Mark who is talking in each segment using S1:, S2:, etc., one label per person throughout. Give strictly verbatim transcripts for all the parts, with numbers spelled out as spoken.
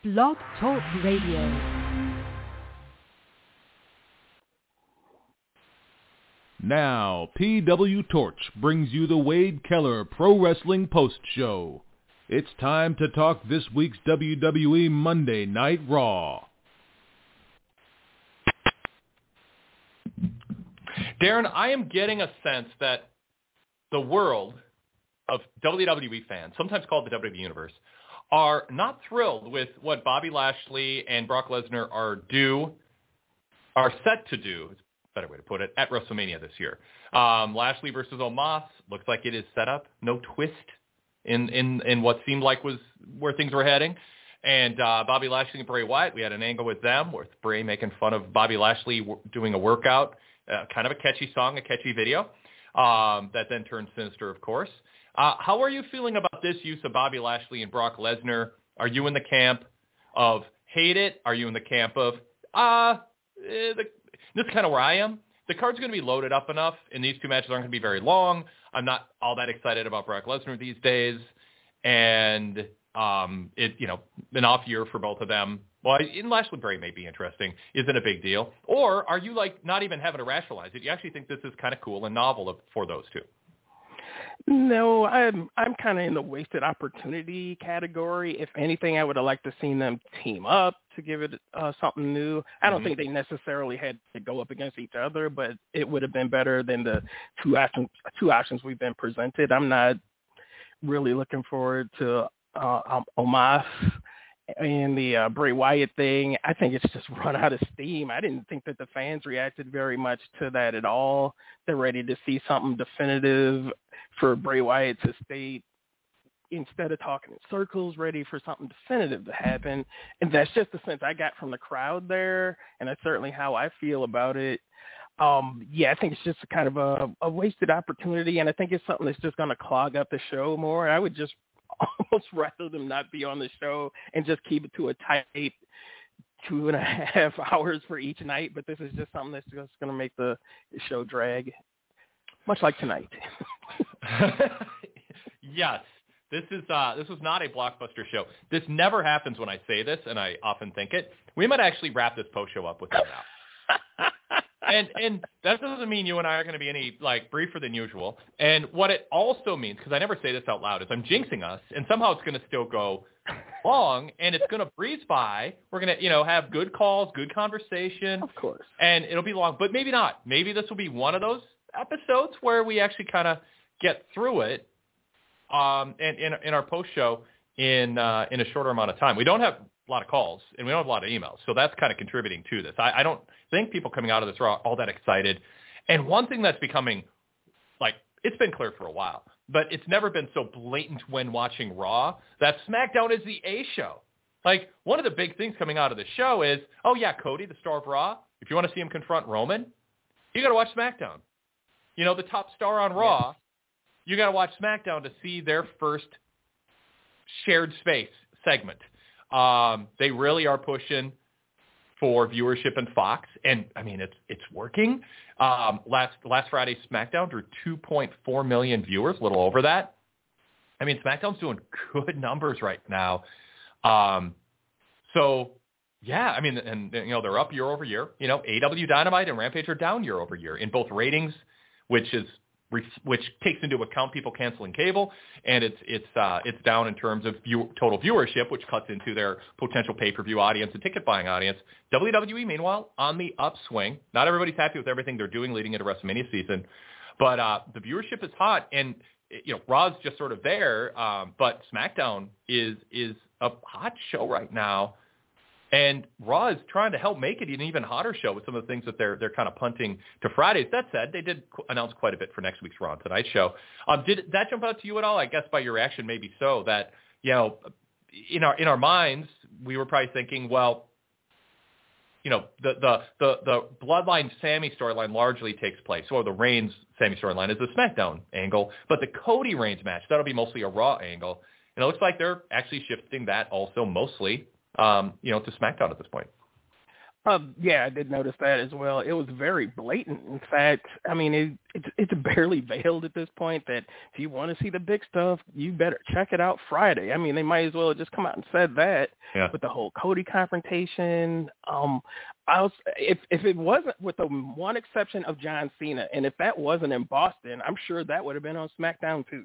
S1: Blog Talk Radio.
S2: Now, P W Torch brings you the Wade Keller Pro Wrestling Post Show. It's time to talk this week's W W E Monday Night Raw.
S3: Darren, I am getting a sense that the world of W W E fans, sometimes called the W W E Universe, are not thrilled with what Bobby Lashley and Brock Lesnar are due, are set to do, is a better way to put it, at WrestleMania this year. Um, Lashley versus Omos looks like it is set up, no twist in, in, in what seemed like was where things were heading. And uh, Bobby Lashley and Bray Wyatt, we had an angle with them with Bray making fun of Bobby Lashley w- doing a workout, uh, kind of a catchy song, a catchy video, um, that then turned sinister, of course. Uh, how are you feeling about this use of Bobby Lashley and Brock Lesnar? Are you in the camp of hate it? Are you in the camp of, uh, eh, the, this is kind of where I am. The card's going to be loaded up enough, and these two matches aren't going to be very long. I'm not all that excited about Brock Lesnar these days. And um, it, you know, an off year for both of them. Well, in Lashley Bray may be interesting. Isn't a big deal. Or are you like not even having to rationalize it? You actually think this is kind of cool and novel for those two?
S4: No, I'm I'm kind of in the wasted opportunity category. If anything, I would have liked to seen them team up to give it uh, something new. I don't mm-hmm. think they necessarily had to go up against each other, but it would have been better than the two options two options we've been presented. I'm not really looking forward to uh, um, Omos and the uh, Bray Wyatt thing. I think it's just run out of steam. I didn't think that the fans reacted very much to that at all. They're ready to see something definitive for Bray Wyatt to stay, instead of talking in circles, ready for something definitive to happen. And that's just the sense I got from the crowd there, and that's certainly how I feel about it. Um, yeah, I think it's just kind of a, a wasted opportunity, and I think it's something that's just going to clog up the show more. I would just almost rather them not be on the show and just keep it to a tight two and a half hours for each night. But this is just something that's just going to make the show drag, much like tonight.
S3: Yes, this is uh, this was not a blockbuster show. This never happens when I say this, and I often think it. We might actually wrap this post show up with that now. And and that doesn't mean you and I are going to be any, like, briefer than usual. And what it also means, because I never say this out loud, is I'm jinxing us, and somehow it's going to still go long, and it's going to breeze by. We're going to, you know, have good calls, good conversation.
S4: Of course.
S3: And it'll be long, but maybe not. Maybe this will be one of those episodes where we actually kind of get through it um, in, in, in our post-show in uh, in a shorter amount of time. We don't have a lot of calls, and we don't have a lot of emails, so that's kind of contributing to this. I, I don't think people coming out of this are all that excited. And one thing that's becoming, like, it's been clear for a while, but it's never been so blatant when watching Raw, that SmackDown is the A show. Like, one of the big things coming out of the show is, oh yeah, Cody, the star of Raw, if you want to see him confront Roman, you got to watch SmackDown. You know, the top star on Raw, yes. You got to watch SmackDown to see their first shared space segment. Um, they really are pushing for viewership in Fox, and I mean it's it's working. Um, last last Friday's SmackDown drew two point four million viewers, a little over that. I mean, SmackDown's doing good numbers right now. Um, so yeah, I mean, and you know they're up year over year. You know, A E W Dynamite and Rampage are down year over year in both ratings, which is which takes into account people canceling cable, and it's it's uh, it's down in terms of view, total viewership, which cuts into their potential pay-per-view audience and ticket-buying audience. W W E, meanwhile, on the upswing. Not everybody's happy with everything they're doing leading into WrestleMania season, but uh, the viewership is hot, and you know Raw's just sort of there, um, but SmackDown is is a hot show right now. And Raw is trying to help make it an even hotter show with some of the things that they're they're kind of punting to Fridays. That said, they did announce quite a bit for next week's Raw and Tonight show. Um, did that jump out to you at all? I guess by your reaction, maybe so. That you know, in our in our minds, we were probably thinking, well, you know, the the the, the Bloodline Sammy storyline largely takes place, or the Reigns Sammy storyline is the SmackDown angle, but the Cody Reigns match, that'll be mostly a Raw angle. And it looks like they're actually shifting that also mostly. Um, you know, to SmackDown at this point.
S4: Um, yeah, I did notice that as well. It was very blatant. In fact, I mean, it, it's it's barely veiled at this point that if you want to see the big stuff, you better check it out Friday. I mean, they might as well have just come out and said that
S3: yeah.
S4: with the whole Cody confrontation. Um, I was if if it wasn't, with the one exception of John Cena, and if that wasn't in Boston, I'm sure that would have been on SmackDown too.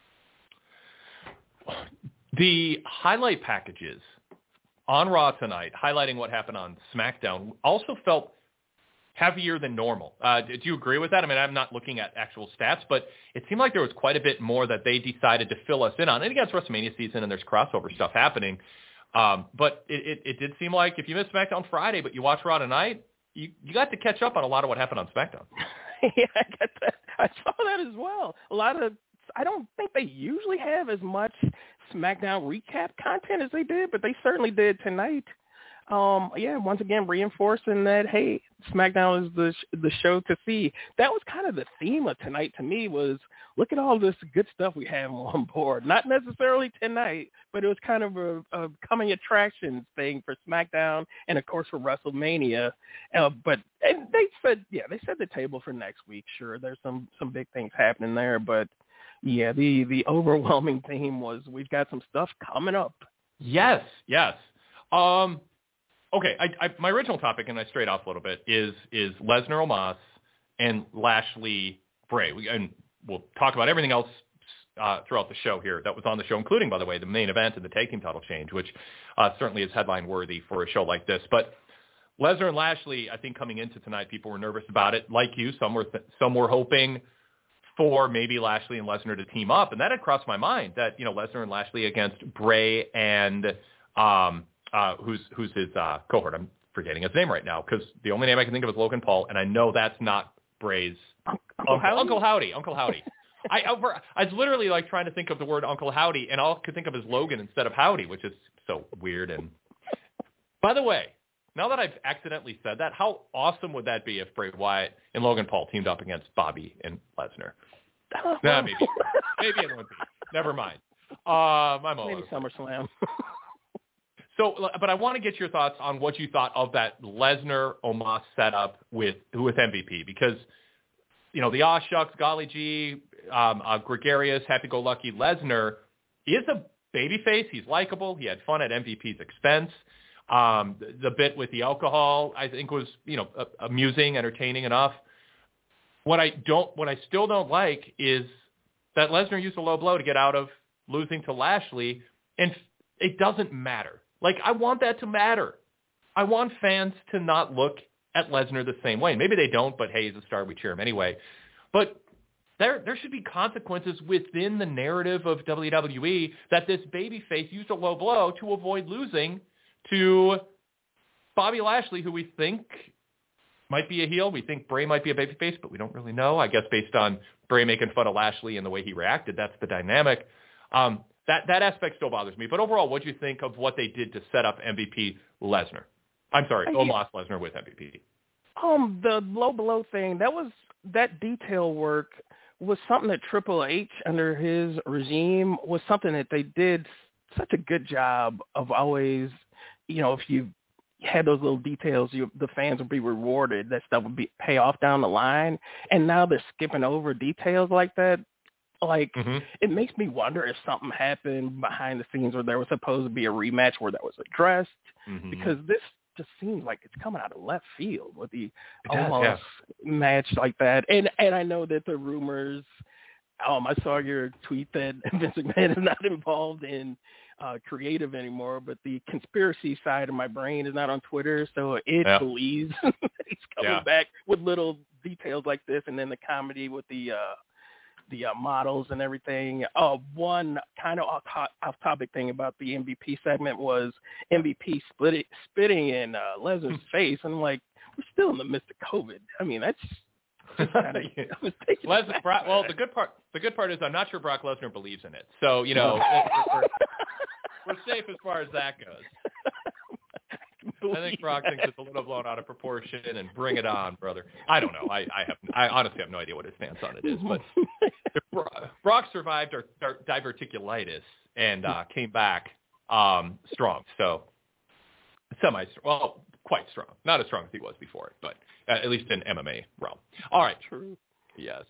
S3: The highlight packages on Raw tonight, highlighting what happened on SmackDown, also felt heavier than normal. Uh, do you agree with that? I mean, I'm not looking at actual stats, but it seemed like there was quite a bit more that they decided to fill us in on. And again, it's WrestleMania season, and there's crossover stuff happening. Um, but it, it, it did seem like if you missed SmackDown Friday, but you watch Raw tonight, you, you got to catch up on a lot of what happened on SmackDown.
S4: yeah, I got that. I saw that as well. A lot of I don't think they usually have as much SmackDown recap content as they did, but they certainly did tonight. Um, yeah, once again, reinforcing that, hey, SmackDown is the sh- the show to see. That was kind of the theme of tonight to me, was look at all this good stuff we have on board. Not necessarily tonight, but it was kind of a, a coming attractions thing for SmackDown and, of course, for WrestleMania. Uh, but and they said, yeah, they set the table for next week. Sure, there's some, some big things happening there, but yeah, the, the overwhelming theme was we've got some stuff coming up.
S3: Yes, yes. Um, okay, I, I, my original topic, and I strayed off a little bit, is is Lesnar Omos and Lashley Bray. We, and we'll talk about everything else uh, throughout the show here that was on the show, including, by the way, the main event and the tag team title change, which uh, certainly is headline-worthy for a show like this. But Lesnar and Lashley, I think coming into tonight, people were nervous about it. Like you, some were th- some were hoping for maybe Lashley and Lesnar to team up. And that had crossed my mind, that, you know, Lesnar and Lashley against Bray and um, uh, who's who's his uh, cohort. I'm forgetting his name right now because the only name I can think of is Logan Paul, and I know that's not Bray's
S4: Uncle,
S3: Uncle
S4: Howdy.
S3: Uncle Howdy. Uncle Howdy. I, over, I was literally like trying to think of the word Uncle Howdy, and all I could think of is Logan instead of Howdy, which is so weird. And by the way, now that I've accidentally said that, how awesome would that be if Bray Wyatt and Logan Paul teamed up against Bobby and Lesnar? Nah, maybe. Maybe it won't be. Never mind. Um, I'm
S4: Maybe SummerSlam.
S3: So, but I want to get your thoughts on what you thought of that Lesnar-Omos setup with with M V P, because, you know, the aw shucks, golly gee, um, uh, gregarious, happy-go-lucky Lesnar is a babyface. He's likable. He had fun at M V P's expense. Um, the, the bit with the alcohol, I think, was, you know, uh, amusing, entertaining enough. What I don't, what I still don't like is that Lesnar used a low blow to get out of losing to Lashley, and it doesn't matter. Like, I want that to matter. I want fans to not look at Lesnar the same way. Maybe they don't, but hey, he's a star, we cheer him anyway. But there, there should be consequences within the narrative of W W E that this babyface used a low blow to avoid losing to Bobby Lashley, who we think might be a heel. We think Bray might be a babyface, but we don't really know. I guess based on Bray making fun of Lashley and the way he reacted, that's the dynamic. Um, that that aspect still bothers me. But overall, what do you think of what they did to set up M V P Lesnar? I'm sorry, Omos Lesnar with M V P.
S4: Um, the low blow thing, that was that detail work was something that Triple H under his regime was something that they did such a good job of always, you know, if you had those little details, you, the fans would be rewarded. That stuff would be pay off down the line. And now they're skipping over details like that. Like, mm-hmm. It makes me wonder if something happened behind the scenes where there was supposed to be a rematch where that was addressed, mm-hmm. because this just seems like it's coming out of left field with the almost yeah. match like that. And and I know that the rumors, um, I saw your tweet that Vince McMahon is not involved in Uh, creative anymore, but the conspiracy side of my brain is not on Twitter, so it yeah. believes he's coming yeah. back with little details like this, and then the comedy with the uh, the uh, models and everything. Uh, one kind of off, off-topic thing about the M V P segment was M V P split, spitting in uh, Lesnar's face, and I'm like, we're still in the midst of COVID. I mean, that's kind of,
S3: yeah. I was taking Les- Brock, well, the good part, the good part is I'm not sure Brock Lesnar believes in it, so you know. we're, We're safe as far as that goes. I think Brock thinks it's a little blown out of proportion, and bring it on, brother. I don't know. I, I have. I honestly have no idea what his stance on it is. But Brock survived our, our diverticulitis and uh, came back um, strong. So semi. Well, quite strong. Not as strong as he was before, but at least in M M A realm. All right.
S4: True.
S3: Yes.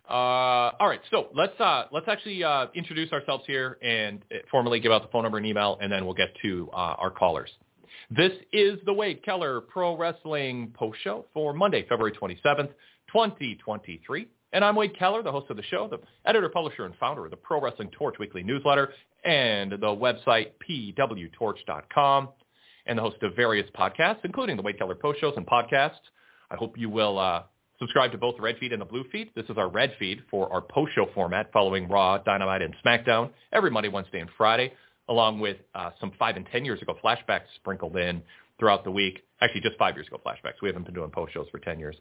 S3: Uh, all right. So let's uh, let's actually uh, introduce ourselves here and formally give out the phone number and email, and then we'll get to uh, our callers. This is the Wade Keller Pro Wrestling Post Show for Monday, February twenty-seventh, twenty twenty-three. And I'm Wade Keller, the host of the show, the editor, publisher, and founder of the Pro Wrestling Torch weekly newsletter and the website P W torch dot com, and the host of various podcasts, including the Wade Keller Post Shows and podcasts. I hope you will uh, subscribe to both the red feed and the blue feed. This is our red feed for our post show format following Raw, Dynamite, and SmackDown every Monday, Wednesday, and Friday, along with uh, some five and ten years ago flashbacks sprinkled in throughout the week. Actually, just five years ago flashbacks. We haven't been doing post shows for ten years.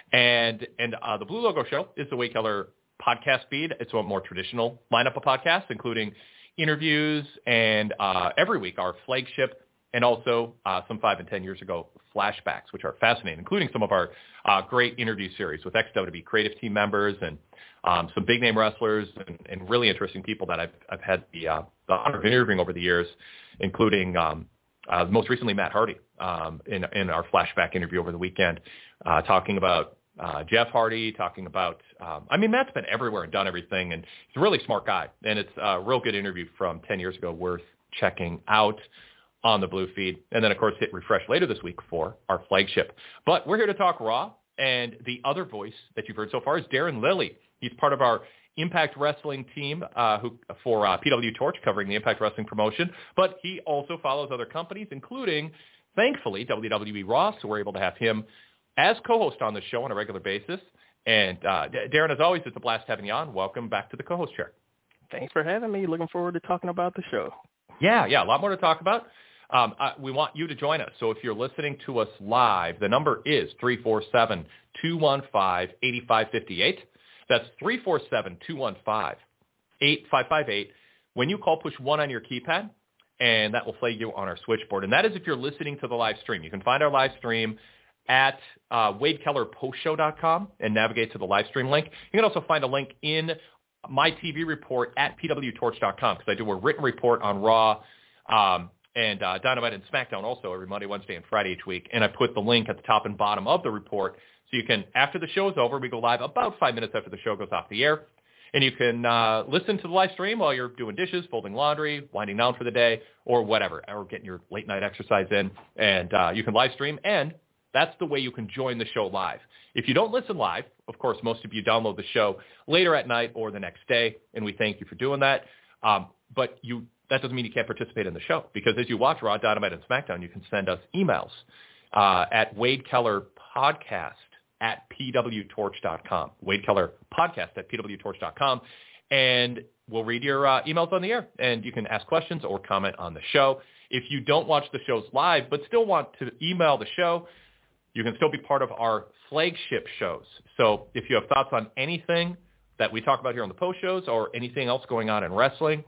S3: And and uh, the Blue Logo Show is the Wade Keller podcast feed. It's a more traditional lineup of podcasts, including interviews and uh, every week our flagship and also uh, some five and ten years ago flashbacks, which are fascinating, including some of our uh, great interview series with ex W W E creative team members and um, some big name wrestlers and, and really interesting people that I've, I've had the, uh, the honor of interviewing over the years, including um, uh, most recently Matt Hardy um, in, in our flashback interview over the weekend, uh, talking about uh, Jeff Hardy, talking about, um, I mean, Matt's been everywhere and done everything, and he's a really smart guy, and it's a real good interview from ten years ago worth checking out on the blue feed. And then, of course, hit refresh later this week for our flagship. But we're here to talk Raw, and the other voice that you've heard so far is Darren Lilly. He's part of our Impact Wrestling team uh, who for uh, P W Torch, covering the Impact Wrestling promotion. But he also follows other companies, including, thankfully, W W E Raw, so we're able to have him as co-host on the show on a regular basis. And uh, Darren, as always, it's a blast having you on. Welcome back to the co-host chair.
S4: Thanks for having me. Looking forward to talking about the show.
S3: Yeah, yeah, a lot more to talk about. Um, uh, we want you to join us. So if you're listening to us live, the number is three four seven, two one five, eight five five eight. That's three four seven, two one five, eight five five eight. When you call, push one on your keypad, and that will flag you on our switchboard. And that is if you're listening to the live stream. You can find our live stream at uh, wade keller post show dot com and navigate to the live stream link. You can also find a link in my T V report at P W torch dot com because I do a written report on Raw um, and uh, Dynamite and SmackDown also every Monday, Wednesday, and Friday each week. And I put the link at the top and bottom of the report so you can, after the show is over, we go live about five minutes after the show goes off the air. And you can uh, listen to the live stream while you're doing dishes, folding laundry, winding down for the day, or whatever, or getting your late night exercise in. And uh, you can live stream, and that's the way you can join the show live. If you don't listen live, of course, most of you download the show later at night or the next day, and we thank you for doing that. Um, but you that doesn't mean you can't participate in the show, because as you watch Raw, Dynamite, and SmackDown, you can send us emails uh, at Wade Keller Podcast at P W torch dot com. Wade Keller Podcast at P W torch dot com. And we'll read your uh, emails on the air, and you can ask questions or comment on the show. If you don't watch the shows live but still want to email the show, you can still be part of our flagship shows. So if you have thoughts on anything that we talk about here on the post shows or anything else going on in wrestling,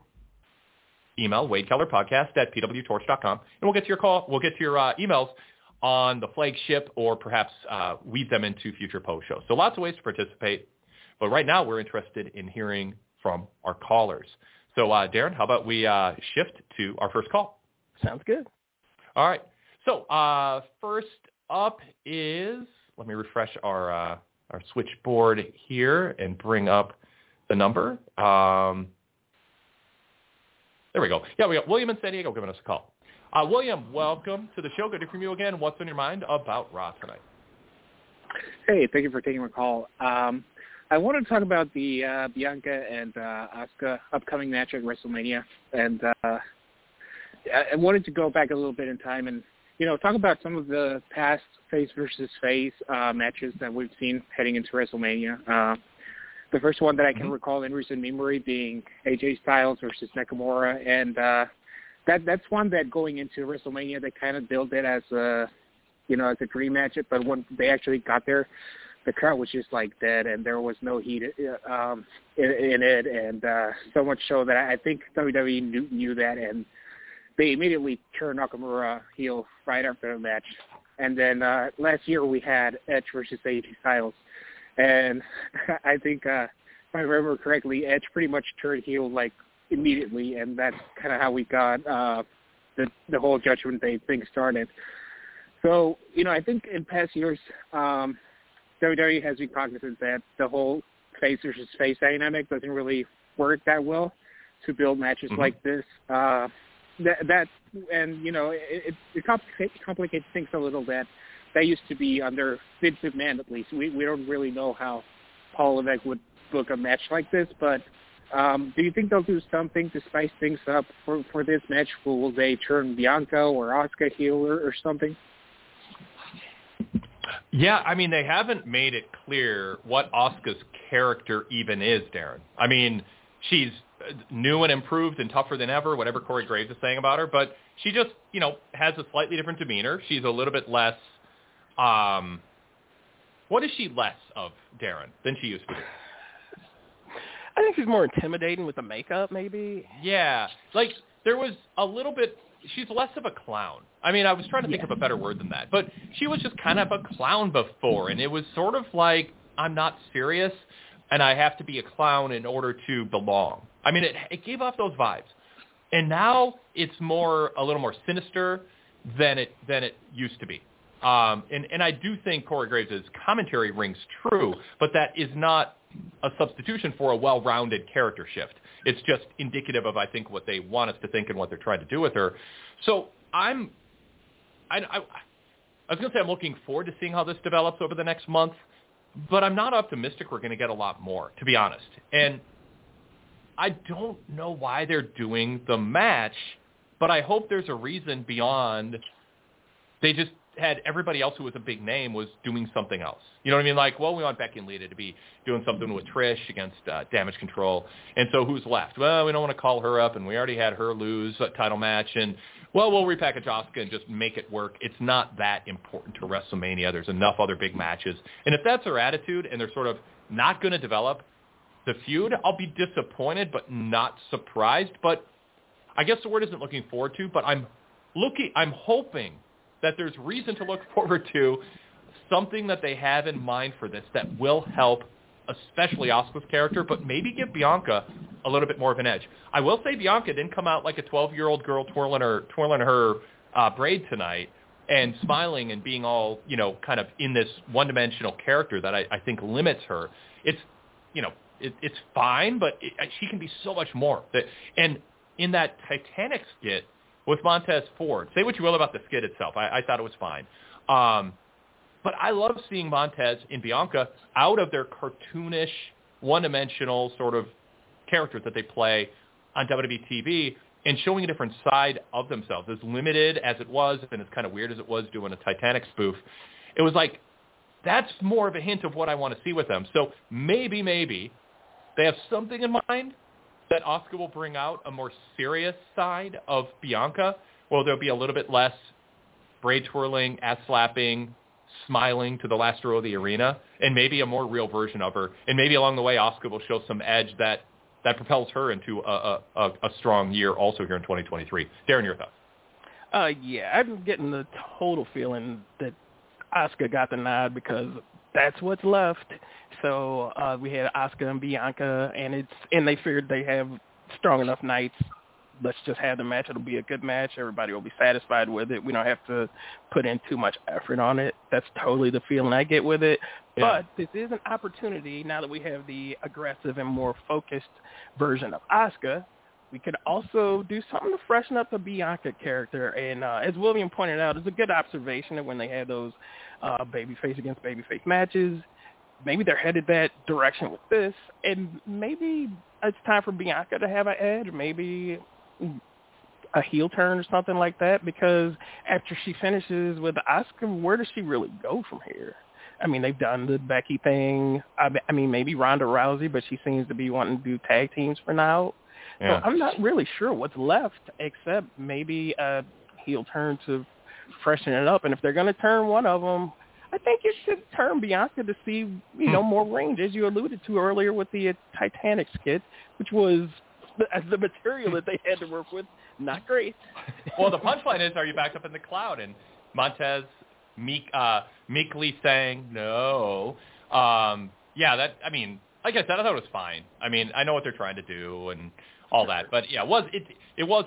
S3: email Wade Keller Podcast at P W torch dot com, and we'll get to your call. We'll get to your uh, emails on the flagship, or perhaps uh, weave them into future post shows. So lots of ways to participate. But right now we're interested in hearing from our callers. So uh, Darren, how about we uh, shift to our first call?
S4: Sounds good.
S3: All right. So uh, first up is, let me refresh our uh, our switchboard here and bring up the number. Um, there we go. Yeah, we got William in San Diego giving us a call. Uh, William, welcome to the show. Good to hear from you again. What's on your mind about Raw tonight?
S5: Hey, thank you for taking my call. Um, I wanted to talk about the uh, Bianca and uh, Asuka upcoming match at WrestleMania, and uh, I wanted to go back a little bit in time and, you know, talk about some of the past face versus face uh, matches that we've seen heading into WrestleMania. Uh, the first one that I can mm-hmm. recall in recent memory being A J Styles versus Nakamura, and uh, that that's one that going into WrestleMania they kind of billed it as a, you know, as a dream match. But when they actually got there, the crowd was just like dead, and there was no heat um, in, in it, and uh, so much so that I think W W E knew, knew that, and they immediately turned Nakamura heel right after the match. And then uh, last year we had Edge versus A J Styles. And I think, uh, if I remember correctly, Edge pretty much turned heel, like, immediately. And that's kind of how we got uh, the, the whole Judgment Day thing started. So, you know, I think in past years, um, W W E has been cognizant that the whole face versus face dynamic doesn't really work that well to build matches
S3: mm-hmm.
S5: like this. Uh, that, that, and, you know, it, it complicates, complicates things a little bit. That used to be under Vince McMahon, at least. We, we don't really know how Paul Levesque would book a match like this, but um, do you think they'll do something to spice things up for, for this match? Will they turn Bianca or Asuka heel or, or something?
S3: Yeah, I mean, they haven't made it clear what Asuka's character even is, Darren. I mean, she's new and improved and tougher than ever, whatever Corey Graves is saying about her, but she just, you know, has a slightly different demeanor. She's a little bit less, um, what is she less of, Darren, than she used to be?
S4: I think she's more intimidating with the makeup, maybe.
S3: Yeah, like, there was a little bit, she's less of a clown. I mean, I was trying to think
S4: yeah.
S3: of a better word than that, but she was just kind of a clown before, and it was sort of like, I'm not serious, and I have to be a clown in order to belong. I mean, it, it gave off those vibes. And now it's more, a little more sinister than it than it used to be. Um, and, and I do think Corey Graves' commentary rings true, but that is not a substitution for a well-rounded character shift. It's just indicative of, I think, what they want us to think and what they're trying to do with her. So I'm, I, I, I was going to say I'm looking forward to seeing how this develops over the next month, but I'm not optimistic we're going to get a lot more, to be honest. And I don't know why they're doing the match, but I hope there's a reason beyond they just had everybody else who was a big name was doing something else. You know what I mean? Like, well, we want Becky and Lita to be doing something with Trish against uh, Damage Control. And so who's left? Well, we don't want to call her up, and we already had her lose a title match. And, well, we'll repackage Asuka and just make it work. It's not that important to WrestleMania. There's enough other big matches. And if that's their attitude and they're sort of not going to develop the feud, I'll be disappointed but not surprised. But I guess the word isn't looking forward to, but I'm looking, I'm hoping that there's reason to look forward to something that they have in mind for this that will help, especially Asuka's character, but maybe give Bianca a little bit more of an edge. I will say Bianca didn't come out like a twelve-year-old girl twirling her twirling her uh, braid tonight and smiling and being all, you know, kind of in this one-dimensional character that I, I think limits her. It's, you know, it, it's fine, but it, she can be so much more. That, and in that Titanic skit with Montez Ford, say what you will about the skit itself, I, I thought it was fine. Um, but I love seeing Montez and Bianca out of their cartoonish, one-dimensional sort of characters that they play on W W E T V and showing a different side of themselves. As limited as it was and as kind of weird as it was doing a Titanic spoof, it was like, that's more of a hint of what I want to see with them. So maybe, maybe they have something in mind that Asuka will bring out a more serious side of Bianca, where there'll be a little bit less braid twirling, ass slapping, smiling to the last row of the arena, and maybe a more real version of her. And maybe along the way, Asuka will show some edge that, that propels her into a, a, a strong year also here in twenty twenty-three. Darren, your thoughts?
S4: Uh, yeah, I'm getting the total feeling that Asuka got the nod because that's what's left. So uh, we had Asuka and Bianca, and it's and they figured they have strong enough nights. Let's just have the match. It'll be a good match. Everybody will be satisfied with it. We don't have to put in too much effort on it. That's totally the feeling I get with it. Yeah. But this is an opportunity now that we have the aggressive and more focused version of Asuka. We could also do something to freshen up the Bianca character. And uh, as William pointed out, it's a good observation that when they have those uh, babyface against babyface matches, maybe they're headed that direction with this. And maybe it's time for Bianca to have an edge, maybe a heel turn or something like that, because after she finishes with Asuka, where does she really go from here? I mean, they've done the Becky thing. I, I mean, maybe Ronda Rousey, but she seems to be wanting to do tag teams for now. Yeah. So I'm not really sure what's left except maybe a heel turn to freshen it up. And if they're going to turn one of them, I think you should turn Bianca to see, you know, more range, as you alluded to earlier with the uh, Titanic skit, which was the, the material that they had to work with. Not great.
S3: Well, the punchline is, are you back up in the cloud? And Montez meek, uh, meekly saying no. Um, yeah, that, I mean, like I said, I thought it was fine. I mean, I know what they're trying to do and all that, but yeah, it was it it wasn't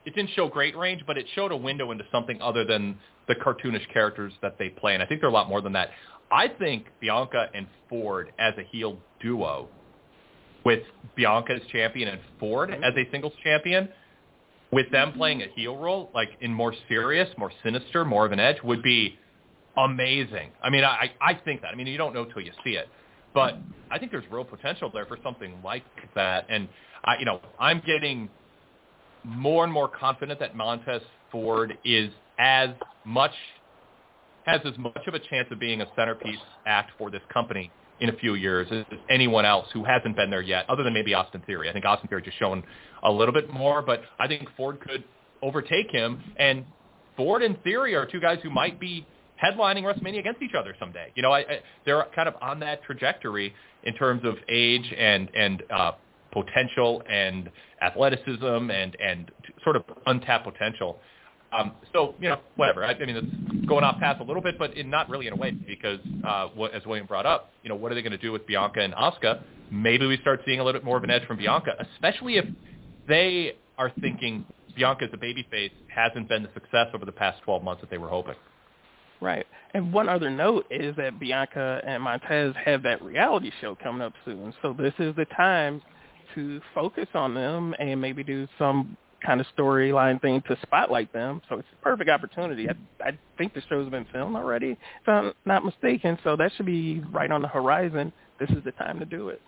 S3: it didn't show great range, but it showed a window into something other than the cartoonish characters that they play. And I think they're a lot more than that. I think Bianca and Ford as a heel duo, with Bianca as champion and Ford as a singles champion, with them playing a heel role, like in more serious, more sinister, more of an edge, would be amazing. I mean, I, I think that. I mean, you don't know till you see it. But I think there's real potential there for something like that. And, I, you know, I'm getting more and more confident that Montez Ford is as much, has as much of a chance of being a centerpiece act for this company in a few years as anyone else who hasn't been there yet, other than maybe Austin Theory. I think Austin Theory just shown a little bit more, but I think Ford could overtake him. And Ford and Theory are two guys who might be headlining WrestleMania against each other someday. You know, I, I, they're kind of on that trajectory in terms of age and and uh, potential and athleticism and and sort of untapped potential. Um, so, you know, whatever. I, I mean, it's going off path a little bit, but in, not really in a way, because uh, what, as William brought up, you know, what are they going to do with Bianca and Asuka? Maybe we start seeing a little bit more of an edge from Bianca, especially if they are thinking Bianca as a babyface hasn't been the success over the past twelve months that they were hoping.
S4: Right. And one other note is that Bianca and Montez have that reality show coming up soon. So this is the time to focus on them and maybe do some kind of storyline thing to spotlight them. So it's a perfect opportunity. I, I think the show's been filmed already, if I'm not mistaken. So that should be right on the horizon. This is the time to do it.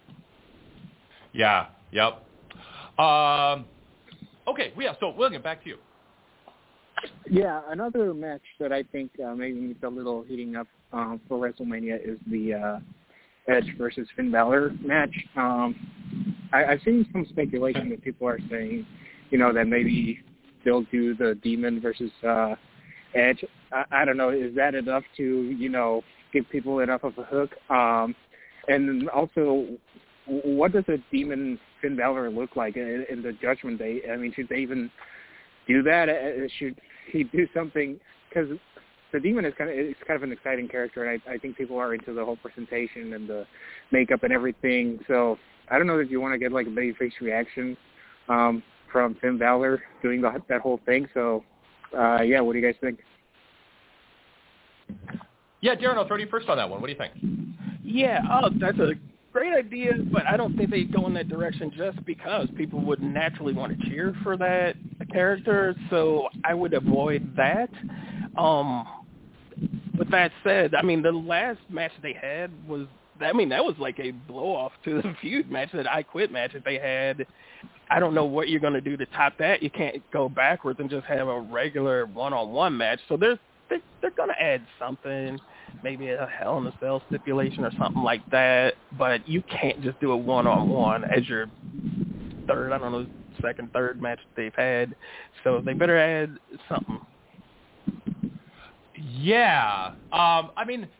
S3: Yeah. Yep. Um, okay. Well, yeah. So William, back to you.
S5: Yeah, another match that I think uh, maybe needs a little heating up um, for WrestleMania is the uh, Edge versus Finn Balor match. Um, I, I've seen some speculation that people are saying, you know, that maybe they'll do the Demon versus uh, Edge. I, I don't know. Is that enough to, you know, give people enough of a hook? Um, and also, what does a Demon Finn Balor look like in, in the Judgment Day? I mean, should they even do that? Uh, should he do something? Because the Demon is kind of it's kind of an exciting character, and I, I think people are into the whole presentation and the makeup and everything. So I don't know if you want to get like a babyface reaction um, from Finn Balor doing the, that whole thing. So uh, yeah, what do you guys think?
S3: Yeah, Darren, I'll throw you first on that one. What do you think?
S4: Yeah, oh, that's a great idea, but I don't think they go in that direction just because people would naturally want to cheer for that character, so I would avoid that. Um, with that said, I mean, the last match they had was, I mean, that was like a blow-off to the feud match, that I Quit match that they had. I don't know what you're going to do to top that. You can't go backwards and just have a regular one-on-one match, so there's, they're, they're going to add something, maybe a Hell in a Cell stipulation or something like that, but you can't just do a one-on-one as your third, I don't know, second, third match they've had, so they better add something.
S3: Yeah. Um, I mean,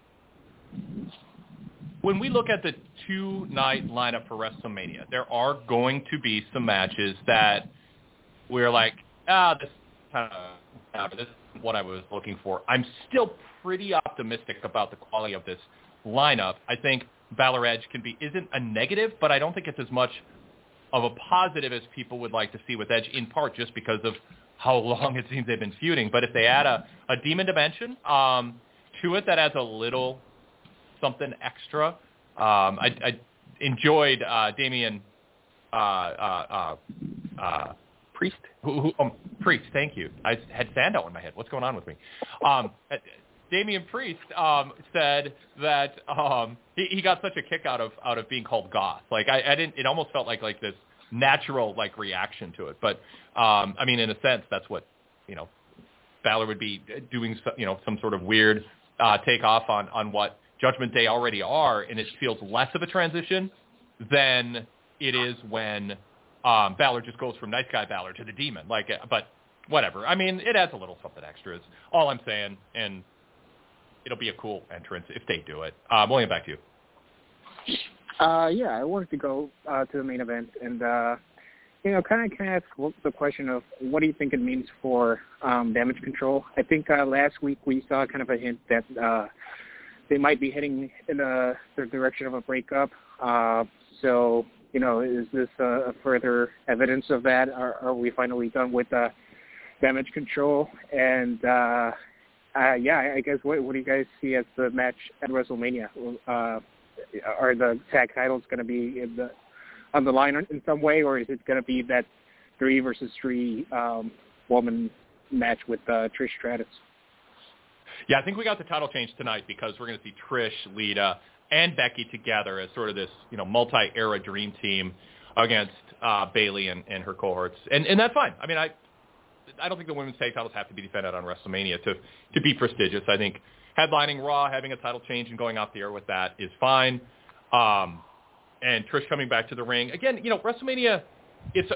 S3: when we look at the two-night lineup for WrestleMania, there are going to be some matches that we're like, ah, this kind of, this is what I was looking for. I'm still pretty optimistic about the quality of this lineup. I think Balor Edge can be isn't a negative, but I don't think it's as much of a positive as people would like to see with Edge, in part just because of how long it seems they've been feuding. But if they add a, a demon dimension um, to it that adds a little something extra, um, I, I enjoyed uh, Damian uh, uh, uh, uh,
S4: Priest.
S3: Who, who, um, Priest, thank you. I had Sandow in my head. What's going on with me? Um, Damian Priest um, said that um, he, he got such a kick out of out of being called goth. Like I, I didn't. It almost felt like like this natural like reaction to it. But um, I mean, in a sense, that's what you know. Balor would be doing, you know, some sort of weird uh, takeoff on on what Judgment Day already are, and it feels less of a transition than it is when um, Balor just goes from nice guy Balor to the demon. Like, but whatever. I mean, it adds a little something extra. Is all I'm saying, and it'll be a cool entrance if they do it. Um, William, back to you.
S5: Uh, yeah, I wanted to go uh, to the main event and, uh, you know, kind of can ask the question of what do you think it means for um, Damage Control? I think uh, last week we saw kind of a hint that uh, they might be heading in a, the direction of a breakup. Uh, so, you know, is this uh, a further evidence of that? Are, are we finally done with uh, Damage Control, and uh, uh, yeah, I guess what, what do you guys see as the match at WrestleMania? Uh, are the tag titles going to be in the on the line in some way, or is it going to be that three versus three um, woman match with uh, Trish Stratus?
S3: Yeah, I think we got the title change tonight because we're going to see Trish, Lita, and Becky together as sort of this, you know, multi-era dream team against uh, Bayley and, and her cohorts, and and that's fine. I mean, I I don't think the women's tag titles have to be defended on WrestleMania to to be prestigious. I think headlining Raw, having a title change, and going off the air with that is fine. Um, and Trish coming back to the ring again. You know, WrestleMania, it's a,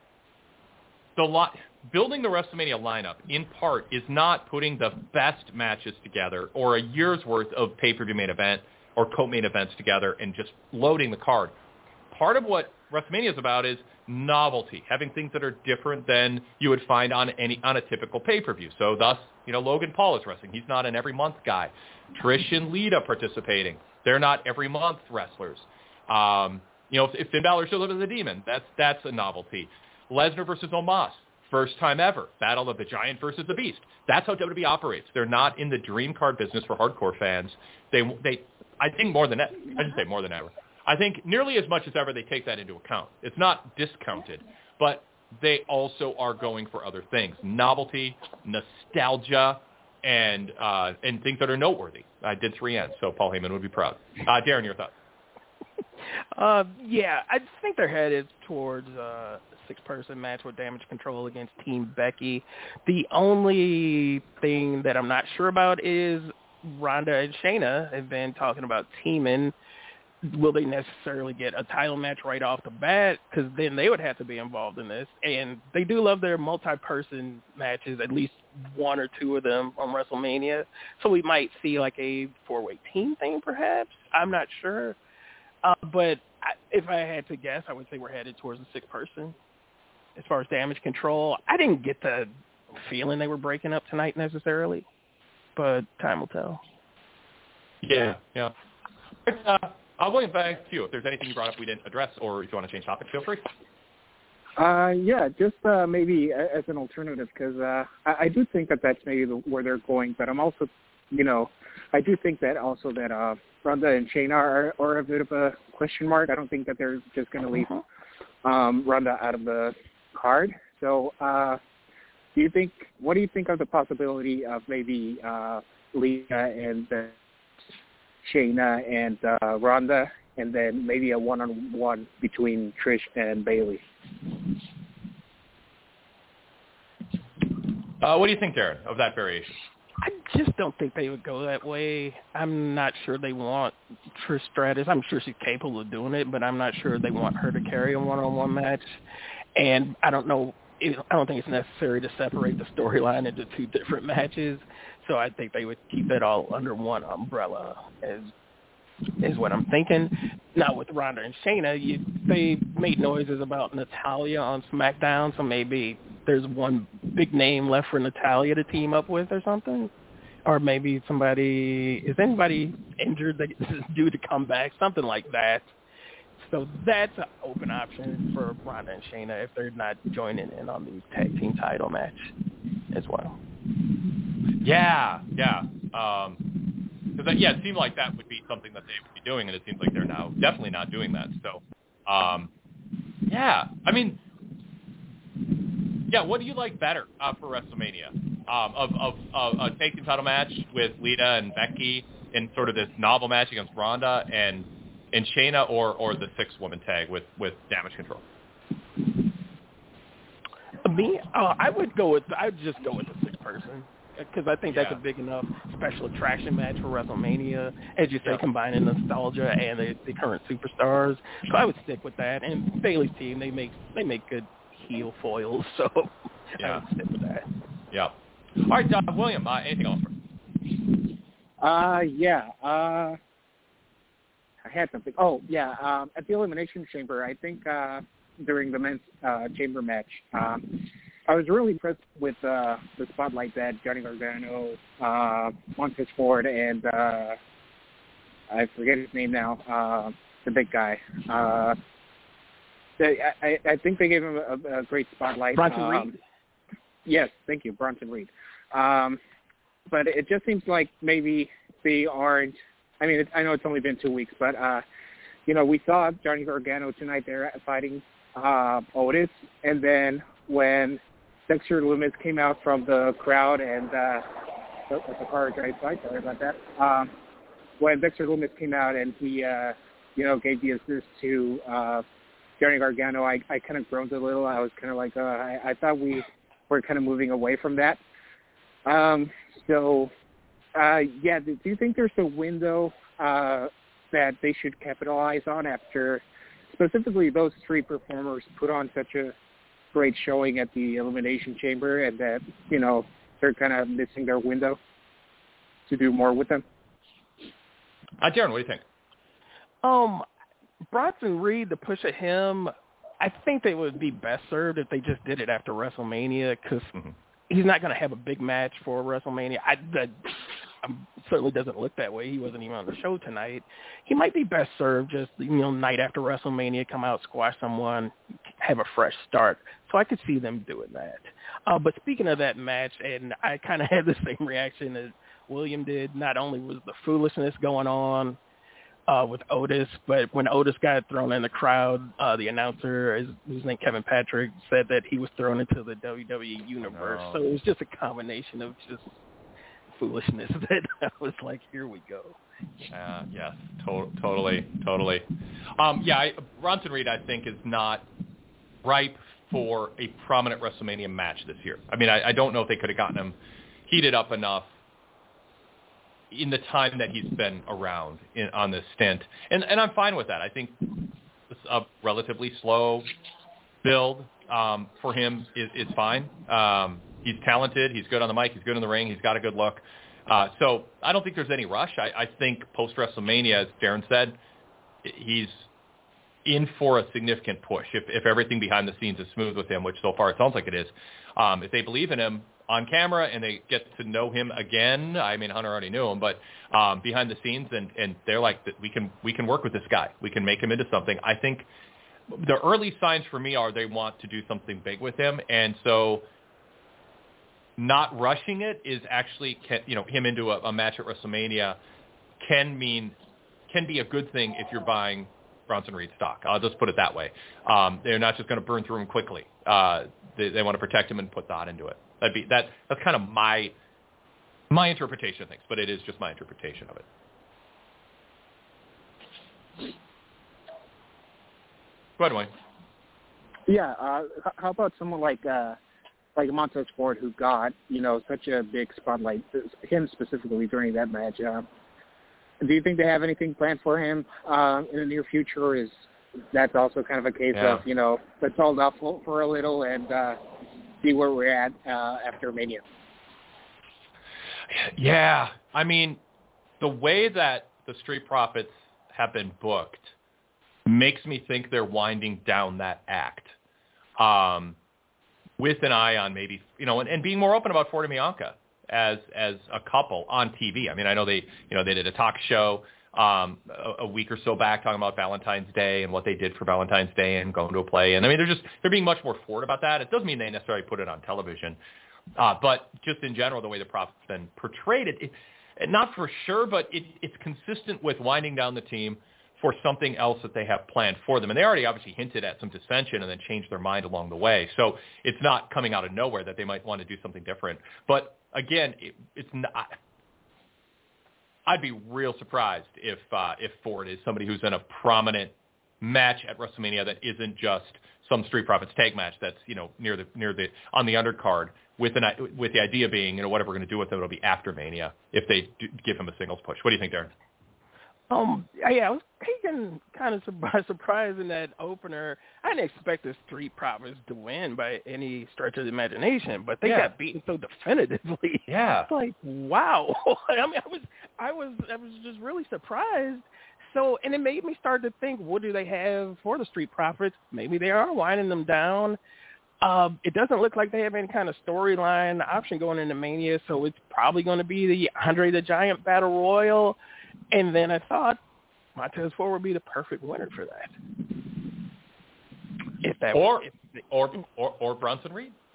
S3: the lot. Building the WrestleMania lineup, in part, is not putting the best matches together or a year's worth of pay-per-view main event or co-main events together and just loading the card. Part of what WrestleMania is about is novelty, having things that are different than you would find on any on a typical pay-per-view. So thus, you know, Logan Paul is wrestling. He's not an every-month guy. Trish and Lita participating. They're not every-month wrestlers. Um, you know, if, if Finn Balor shows up as a demon, that's that's a novelty. Lesnar versus Omos. First time ever. Battle of the Giant versus the Beast. That's how W W E operates. They're not in the dream card business for hardcore fans. They, they, I think more than, I should say more than ever. I think nearly as much as ever they take that into account. It's not discounted, but they also are going for other things. Novelty, nostalgia, and uh, and things that are noteworthy. I did three ends, so Paul Heyman would be proud. Uh, Darren, your thoughts?
S4: Uh, yeah, I think they're headed towards uh, a six-person match with Damage Control against Team Becky. The only thing that I'm not sure about is Ronda and Shayna have been talking about teaming. Will they necessarily get a title match right off the bat? Because then they would have to be involved in this. And they do love their multi-person matches, at least one or two of them on WrestleMania. So we might see like a four-way team thing perhaps. I'm not sure. Uh, but I, if I had to guess, I would say we're headed towards a six-person. As far as Damage Control, I didn't get the feeling they were breaking up tonight necessarily, but time will tell.
S3: Yeah, yeah. Uh, I'll go back to you. If there's anything you brought up we didn't address, or if you want to change topic, feel free.
S5: Uh, yeah, just uh, maybe as an alternative, because uh, I, I do think that that's maybe the, where they're going, but I'm also, you know, I do think that also that uh, Ronda and Shayna are, are a bit of a question mark. I don't think that they're just going to leave um, Ronda out of the card. So uh, do you think, what do you think of the possibility of maybe uh, Lita and uh, Shayna and uh, Ronda, and then maybe a one-on-one between Trish and Bayley?
S3: Uh, what do you think, Darren, of that variation?
S4: I just don't think they would go that way. I'm not sure they want Trish Stratus. I'm sure she's capable of doing it, but I'm not sure they want her to carry a one-on-one match. And I don't know. I don't think it's necessary to separate the storyline into two different matches. So I think they would keep it all under one umbrella, is is what I'm thinking. Now with Ronda and Shayna, you, they made noises about Natalya on SmackDown, so maybe there's one big name left for Natalya to team up with or something. Or maybe somebody, is anybody injured that is due to come back, something like that. So that's an open option for Ronda and Shayna if they're not joining in on the tag team title match as well.
S3: Yeah, yeah. Um, Because, yeah, it seemed like that would be something that they would be doing, and it seems like they're now definitely not doing that. So, um, yeah, I mean, yeah, what do you like better uh, for WrestleMania? Um, of, of, of a tag team title match with Lita and Becky in sort of this novel match against Ronda and, and Shayna, or, or the six-woman tag with, with Damage Control?
S4: Me, uh, I would go with, I would just go with the six-person. Because I think that's
S3: Yeah.
S4: a big enough special attraction match for WrestleMania, as you say,
S3: Yeah.
S4: combining nostalgia and the, the current superstars. So I would stick with that. And Bayley's team, they make they make good heel foils, so
S3: Yeah.
S4: I would stick with that.
S3: Yeah. All right, uh, William, uh, anything else?
S5: Uh, yeah. Uh, I had something. Oh, yeah. Um, at the Elimination Chamber, I think uh, during the men's uh, chamber match, um, I was really impressed with uh, the spotlight that Johnny Gargano, uh, Montez Ford, and uh, I forget his name now, uh, the big guy. Uh, they, I, I think they gave him a, a great spotlight.
S4: Bronson
S5: um,
S4: Reed?
S5: Yes, thank you, Bronson Reed. Um, but it just seems like maybe they aren't. I mean, it, I know it's only been two weeks, but uh, you know, we saw Johnny Gargano tonight there fighting uh, Otis, and then when Dexter Lumis came out from the crowd and uh, the, the car drive fight. Sorry about that. Um, when Dexter Lumis came out and he, uh, you know, gave the assist to uh, Johnny Gargano, I, I kind of groaned a little. I was kind of like, uh, I, I thought we were kind of moving away from that. Um, so, uh, yeah, do, do you think there's a window uh, that they should capitalize on after specifically those three performers put on such a great showing at the Elimination Chamber, and that, you know, they're kind of missing their window to do more with them?
S3: Uh, Darren, what do you think?
S4: Um, Bronson Reed, the push of him, I think they would be best served if they just did it after WrestleMania, because mm-hmm. he's not going to have a big match for WrestleMania. I, that um, certainly doesn't look that way. He wasn't even on the show tonight. He might be best served just, you know, night after WrestleMania, come out, squash someone, have a fresh start. So I could see them doing that. Uh, but speaking of that match, and I kind of had the same reaction that William did. Not only was the foolishness going on uh, with Otis, but when Otis got thrown in the crowd, uh, the announcer, whose name Kevin Patrick, said that he was thrown into the W W E universe. No. So it was just a combination of just foolishness that I was like, here we go.
S3: Uh, yes, to- totally, totally. Um, yeah, I, Bronson Reed, I think, is not ripe for a prominent WrestleMania match this year. I mean, I, I don't know if they could have gotten him heated up enough in the time that he's been around in, on this stint. And, and I'm fine with that. I think it's a relatively slow build um, for him is, is fine. Um, he's talented. He's good on the mic. He's good in the ring. He's got a good look. Uh, so I don't think there's any rush. I, I think post-WrestleMania, as Darren said, he's in for a significant push. If, if everything behind the scenes is smooth with him, which so far it sounds like it is, um, if they believe in him on camera and they get to know him again, I mean, Hunter already knew him, but um, behind the scenes, and, and they're like, we can we can work with this guy. We can make him into something. I think the early signs for me are they want to do something big with him, and so not rushing it is actually, you know, him into a, a match at WrestleMania can mean, can be a good thing if you're buying Bronson Reed stock. I'll just put it that way. Um, they're not just going to burn through him quickly. Uh, they, they want to protect him and put thought into it. That'd be that. That's kind of my my interpretation of things, but it is just my interpretation of it. Go ahead, Wayne.
S5: Yeah. Uh, how about someone like uh, like Montez Ford, who got, you know, such a big spotlight, him specifically during that match? Uh, do you think they have anything planned for him uh, in the near future? Or is that's also kind of a case yeah. of, you know, let's hold off for, for a little and uh, see where we're at uh, after Mania?
S3: Yeah. I mean, the way that the Street Profits have been booked makes me think they're winding down that act um, with an eye on maybe, you know, and, and being more open about Ford and Bianca as as a couple on T V. I mean, I know they, you know, they did a talk show um, a, a week or so back talking about Valentine's Day and what they did for Valentine's Day and going to a play. And I mean, they're just, they're being much more forward about that. It doesn't mean they necessarily put it on television. Uh, but just in general, the way the Profits been portrayed, it, it, not for sure, but it, it's consistent with winding down the team for something else that they have planned for them. And they already obviously hinted at some dissension and then changed their mind along the way. So it's not coming out of nowhere that they might want to do something different. But again, it, it's not, I'd be real surprised if uh, if Ford is somebody who's in a prominent match at WrestleMania that isn't just some Street Profits tag match that's, you know, near the near the on the undercard with an with the idea being, you know, whatever we're going to do with him, it'll be after Mania if they do give him a singles push. What do you think, Darren?
S4: Um, yeah, I was taken kind of by surprise in that opener. I didn't expect the Street Profits to win by any stretch of the imagination, but they yeah. got beaten so definitively.
S3: Yeah,
S4: it's like, wow. I mean, I was, I was, I was just really surprised. So, and it made me start to think, what do they have for the Street Profits? Maybe they are winding them down. Um, it doesn't look like they have any kind of storyline option going into Mania, so it's probably going to be the Andre the Giant Battle Royal. And then I thought Montez Ford would be the perfect winner for that. If that
S3: or,
S4: if,
S3: or or or Bronson Reed.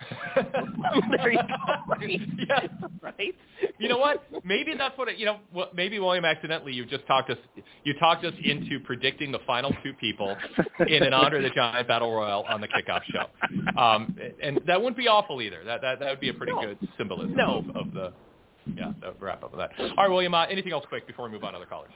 S4: There you go. Right.
S3: Yeah.
S4: Right.
S3: You know what? Maybe that's what it, you know. Maybe William, accidentally, you just talked us. You talked us into predicting the final two people in an Andre the Giant Battle Royal on the kickoff show, um, and that wouldn't be awful either. That that that would be a pretty
S4: no.
S3: good symbolism
S4: no.
S3: of, of the. Yeah, that would wrap up with that. All right, William. Uh, anything else quick before we move on to other callers?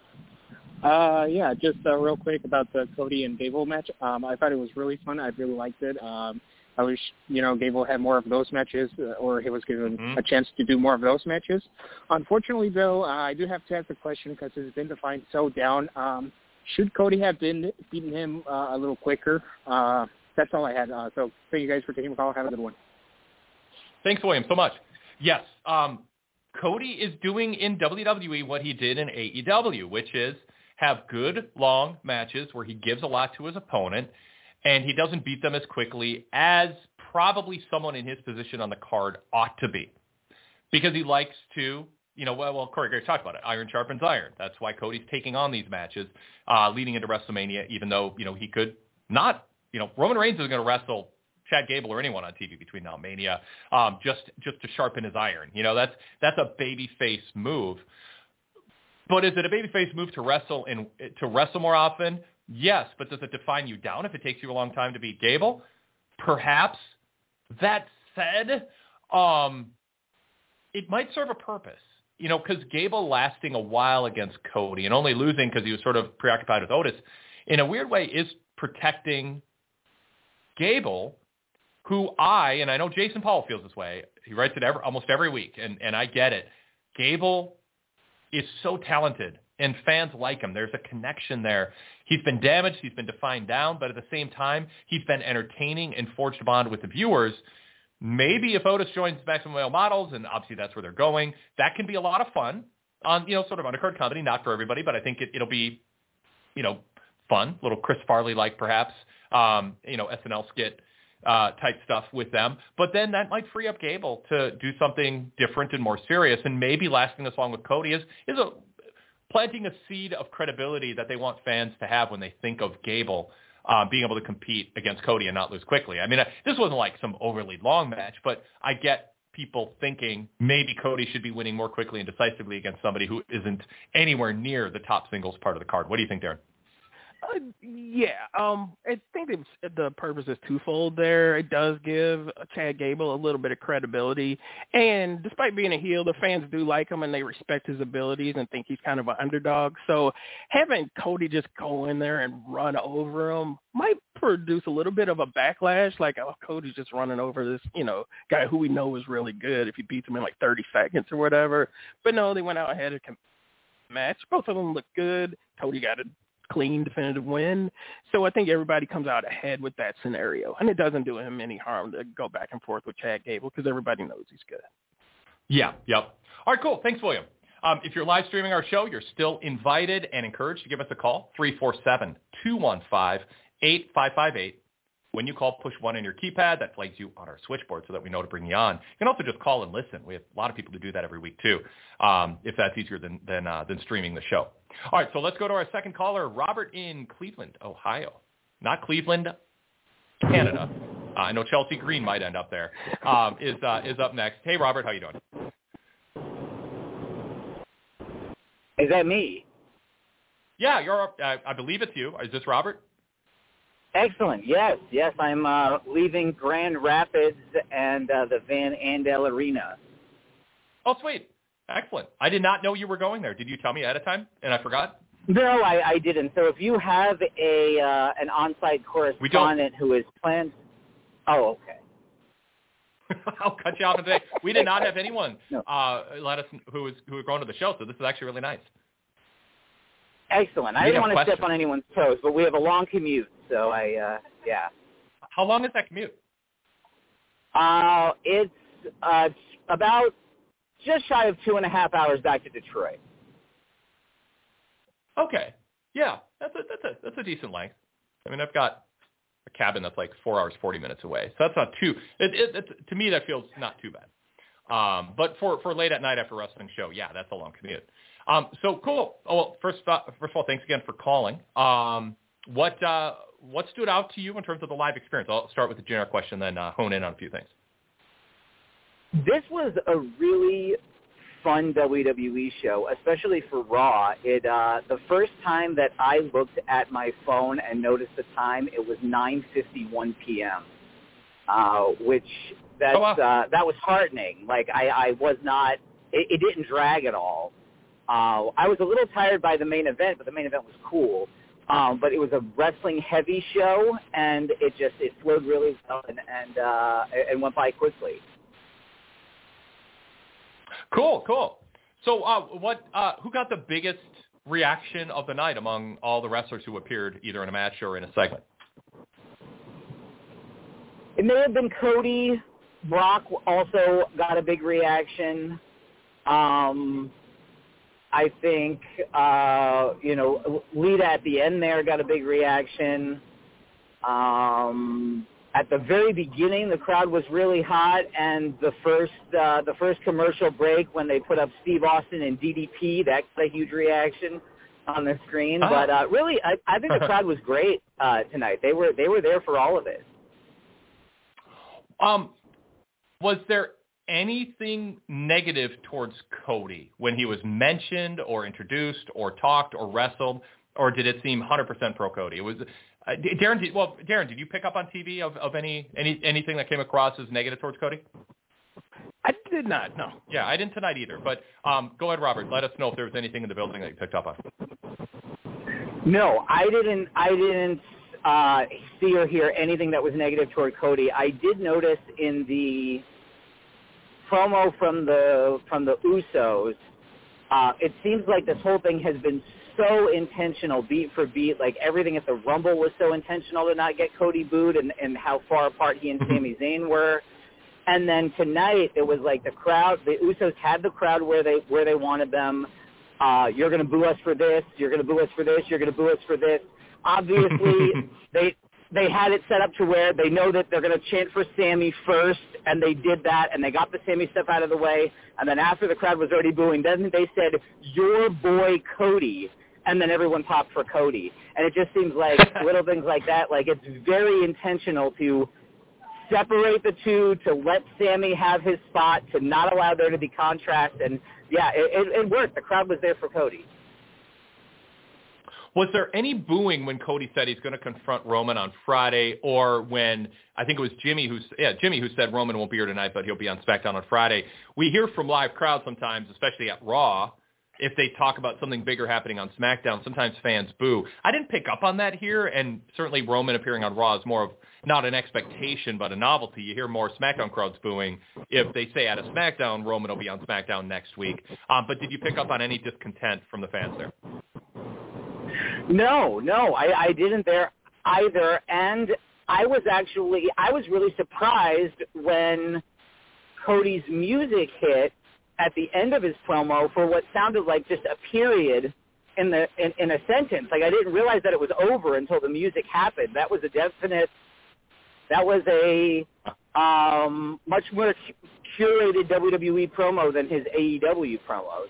S5: Uh, yeah, just uh, real quick about the Cody and Gable match. Um, I thought it was really fun. I really liked it. Um, I wish, you know, Gable had more of those matches, uh, or he was given mm-hmm. a chance to do more of those matches. Unfortunately, though, uh, I do have to ask the question because it's been defined so down. Um, should Cody have been beaten him uh, a little quicker? Uh, that's all I had. Uh, so thank you guys for taking the call. Have a good one.
S3: Thanks, William, so much. Yes, um, Cody is doing in W W E what he did in A E W, which is have good, long matches where he gives a lot to his opponent, and he doesn't beat them as quickly as probably someone in his position on the card ought to be. Because he likes to, you know, well, well Corey Graves talked about it. Iron sharpens iron. That's why Cody's taking on these matches uh, leading into WrestleMania, even though, you know, he could not, you know, Roman Reigns is going to wrestle Chad Gable or anyone on T V between now and Mania um, just, just to sharpen his iron. You know, that's, that's a babyface move. But is it a babyface move to wrestle in, to wrestle more often? Yes, but does it define you down if it takes you a long time to beat Gable? Perhaps. That said, um, it might serve a purpose, you know, because Gable lasting a while against Cody and only losing because he was sort of preoccupied with Otis, in a weird way, is protecting Gable, who I, and I know Jason Paul feels this way, he writes it every, almost every week, and, and I get it. Gable is so talented, and fans like him. There's a connection there. He's been damaged. He's been defined down, but at the same time, he's been entertaining and forged a bond with the viewers. Maybe if Otis joins Maximum Male Models, and obviously that's where they're going, that can be a lot of fun on, you know, sort of undercard comedy, not for everybody, but I think it, it'll be, you know, fun, little Chris Farley-like perhaps, um, you know, S N L skit uh, type stuff with them. But then that might free up Gable to do something different and more serious, and maybe lasting this long with Cody is, is a planting a seed of credibility that they want fans to have when they think of Gable uh, being able to compete against Cody and not lose quickly. I mean, I, this wasn't like some overly long match, but I get people thinking maybe Cody should be winning more quickly and decisively against somebody who isn't anywhere near the top singles part of the card. What do you think, Darren?
S4: Uh, yeah, um, I think it's, the purpose is twofold there. It does give Chad Gable a little bit of credibility, and despite being a heel, the fans do like him and they respect his abilities and think he's kind of an underdog. So having Cody just go in there and run over him might produce a little bit of a backlash, like, oh, Cody's just running over this, you know, guy who we know is really good if he beats him in like thirty seconds or whatever. But no, they went out ahead of the match. Both of them looked good. Cody got a clean, definitive win. So I think everybody comes out ahead with that scenario. And it doesn't do him any harm to go back and forth with Chad Gable because everybody knows he's good.
S3: Yeah, yep. All right, cool. Thanks, William. Um, if you're live streaming our show, you're still invited and encouraged to give us a call, three four seven, two one five, eight five five eight. When you call, push one on your keypad. That flags you on our switchboard so that we know to bring you on. You can also just call and listen. We have a lot of people who do that every week, too, um, if that's easier than than, uh, than streaming the show. All right, so let's go to our second caller, Robert in Cleveland, Ohio. Not Cleveland, Canada. Uh, I know Chelsea Green might end up there. Um, is uh, is up next. Hey, Robert, how you doing?
S6: Is that me?
S3: Yeah, you're. Up, uh, I believe it's you. Is this Robert?
S6: Excellent. Yes, yes. I'm uh, leaving Grand Rapids and uh, the Van Andel Arena.
S3: Oh, sweet. Excellent. I did not know you were going there. Did you tell me ahead of time and I forgot?
S6: No, I, I didn't. So if you have a uh, an on-site correspondent who is planned... Oh, okay.
S3: I'll cut you off and say, we did not have anyone no. uh, let us who was who was going to the show, so this is actually really nice.
S6: Excellent. I didn't want to step on anyone's toes, but we have a long commute, so I, uh, yeah.
S3: How long is that commute?
S6: Uh, it's uh, about just shy of two and a half hours back to Detroit.
S3: Okay. Yeah, that's a that's a that's a decent length. I mean, I've got a cabin that's like four hours forty minutes away, so that's not too. It, it, it, to me, that feels not too bad. Um, but for, for late at night after a wrestling show, yeah, that's a long commute. Um, so cool. Oh, well, first uh, first of all, thanks again for calling. Um, what uh, what stood out to you in terms of the live experience? I'll start with the generic question, then uh, hone in on a few things.
S6: This was a really fun W W E show, especially for Raw. It uh, the first time that I looked at my phone and noticed the time, it was nine fifty-one p.m., uh, which that's, oh, wow. uh, that was heartening. Like, I, I was not it, – it didn't drag at all. Uh, I was a little tired by the main event, but the main event was cool. Um, but it was a wrestling-heavy show, and it just – it flowed really well and, and, uh, and went by quickly.
S3: Cool, cool. So, uh, what? Uh, who got the biggest reaction of the night among all the wrestlers who appeared either in a match or in a segment?
S6: It may have been Cody. Brock also got a big reaction. Um, I think, uh, you know, Lita at the end there got a big reaction. Um, at the very beginning, the crowd was really hot, and the first uh, the first commercial break when they put up Steve Austin and D D P, that got a huge reaction on the screen. Oh. But uh, really, I, I think the crowd was great uh, tonight. They were they were there for all of it.
S3: Um, was there anything negative towards Cody when he was mentioned or introduced or talked or wrestled, or did it seem one hundred percent pro Cody? It was uh, Darren. Did, well, Darren, did you pick up on T V of, of any any anything that came across as negative towards Cody?
S4: I did not. No.
S3: Yeah, I didn't tonight either. But um, go ahead, Robert. Let us know if there was anything in the building that you picked up on.
S6: No, I didn't. I didn't uh, see or hear anything that was negative toward Cody. I did notice in the promo from the from the Usos, uh, it seems like this whole thing has been so intentional, beat for beat. Like everything at the Rumble was so intentional to not get Cody booed, and, and how far apart he and Sami Zayn were. And then tonight, it was like the crowd. The Usos had the crowd where they where they wanted them. Uh, you're going to boo us for this. You're going to boo us for this. You're going to boo us for this. Obviously, they they had it set up to where they know that they're going to chant for Sami first, and they did that, and they got the Sami stuff out of the way. And then after the crowd was already booing, then they said, "Your boy Cody," and then everyone popped for Cody. And it just seems like little things like that. Like it's very intentional to separate the two, to let Sami have his spot, to not allow there to be contrast. And, yeah, it, it, it worked. The crowd was there for Cody.
S3: Was there any booing when Cody said he's going to confront Roman on Friday, or when I think it was Jimmy who yeah Jimmy who said Roman won't be here tonight, but he'll be on SmackDown on Friday? We hear from live crowds sometimes, especially at Raw, if they talk about something bigger happening on SmackDown, sometimes fans boo. I didn't pick up on that here, and certainly Roman appearing on Raw is more of not an expectation, but a novelty. You hear more SmackDown crowds booing if they say at a SmackDown, Roman will be on SmackDown next week. Um, but did you pick up on any discontent from the fans there?
S6: No, no, I, I didn't there either. And I was actually, I was really surprised when Cody's music hit at the end of his promo for what sounded like just a period in the in, in a sentence. Like I didn't realize that it was over until the music happened. That was a definite. That was a um, much more curated W W E promo than his A E W promos.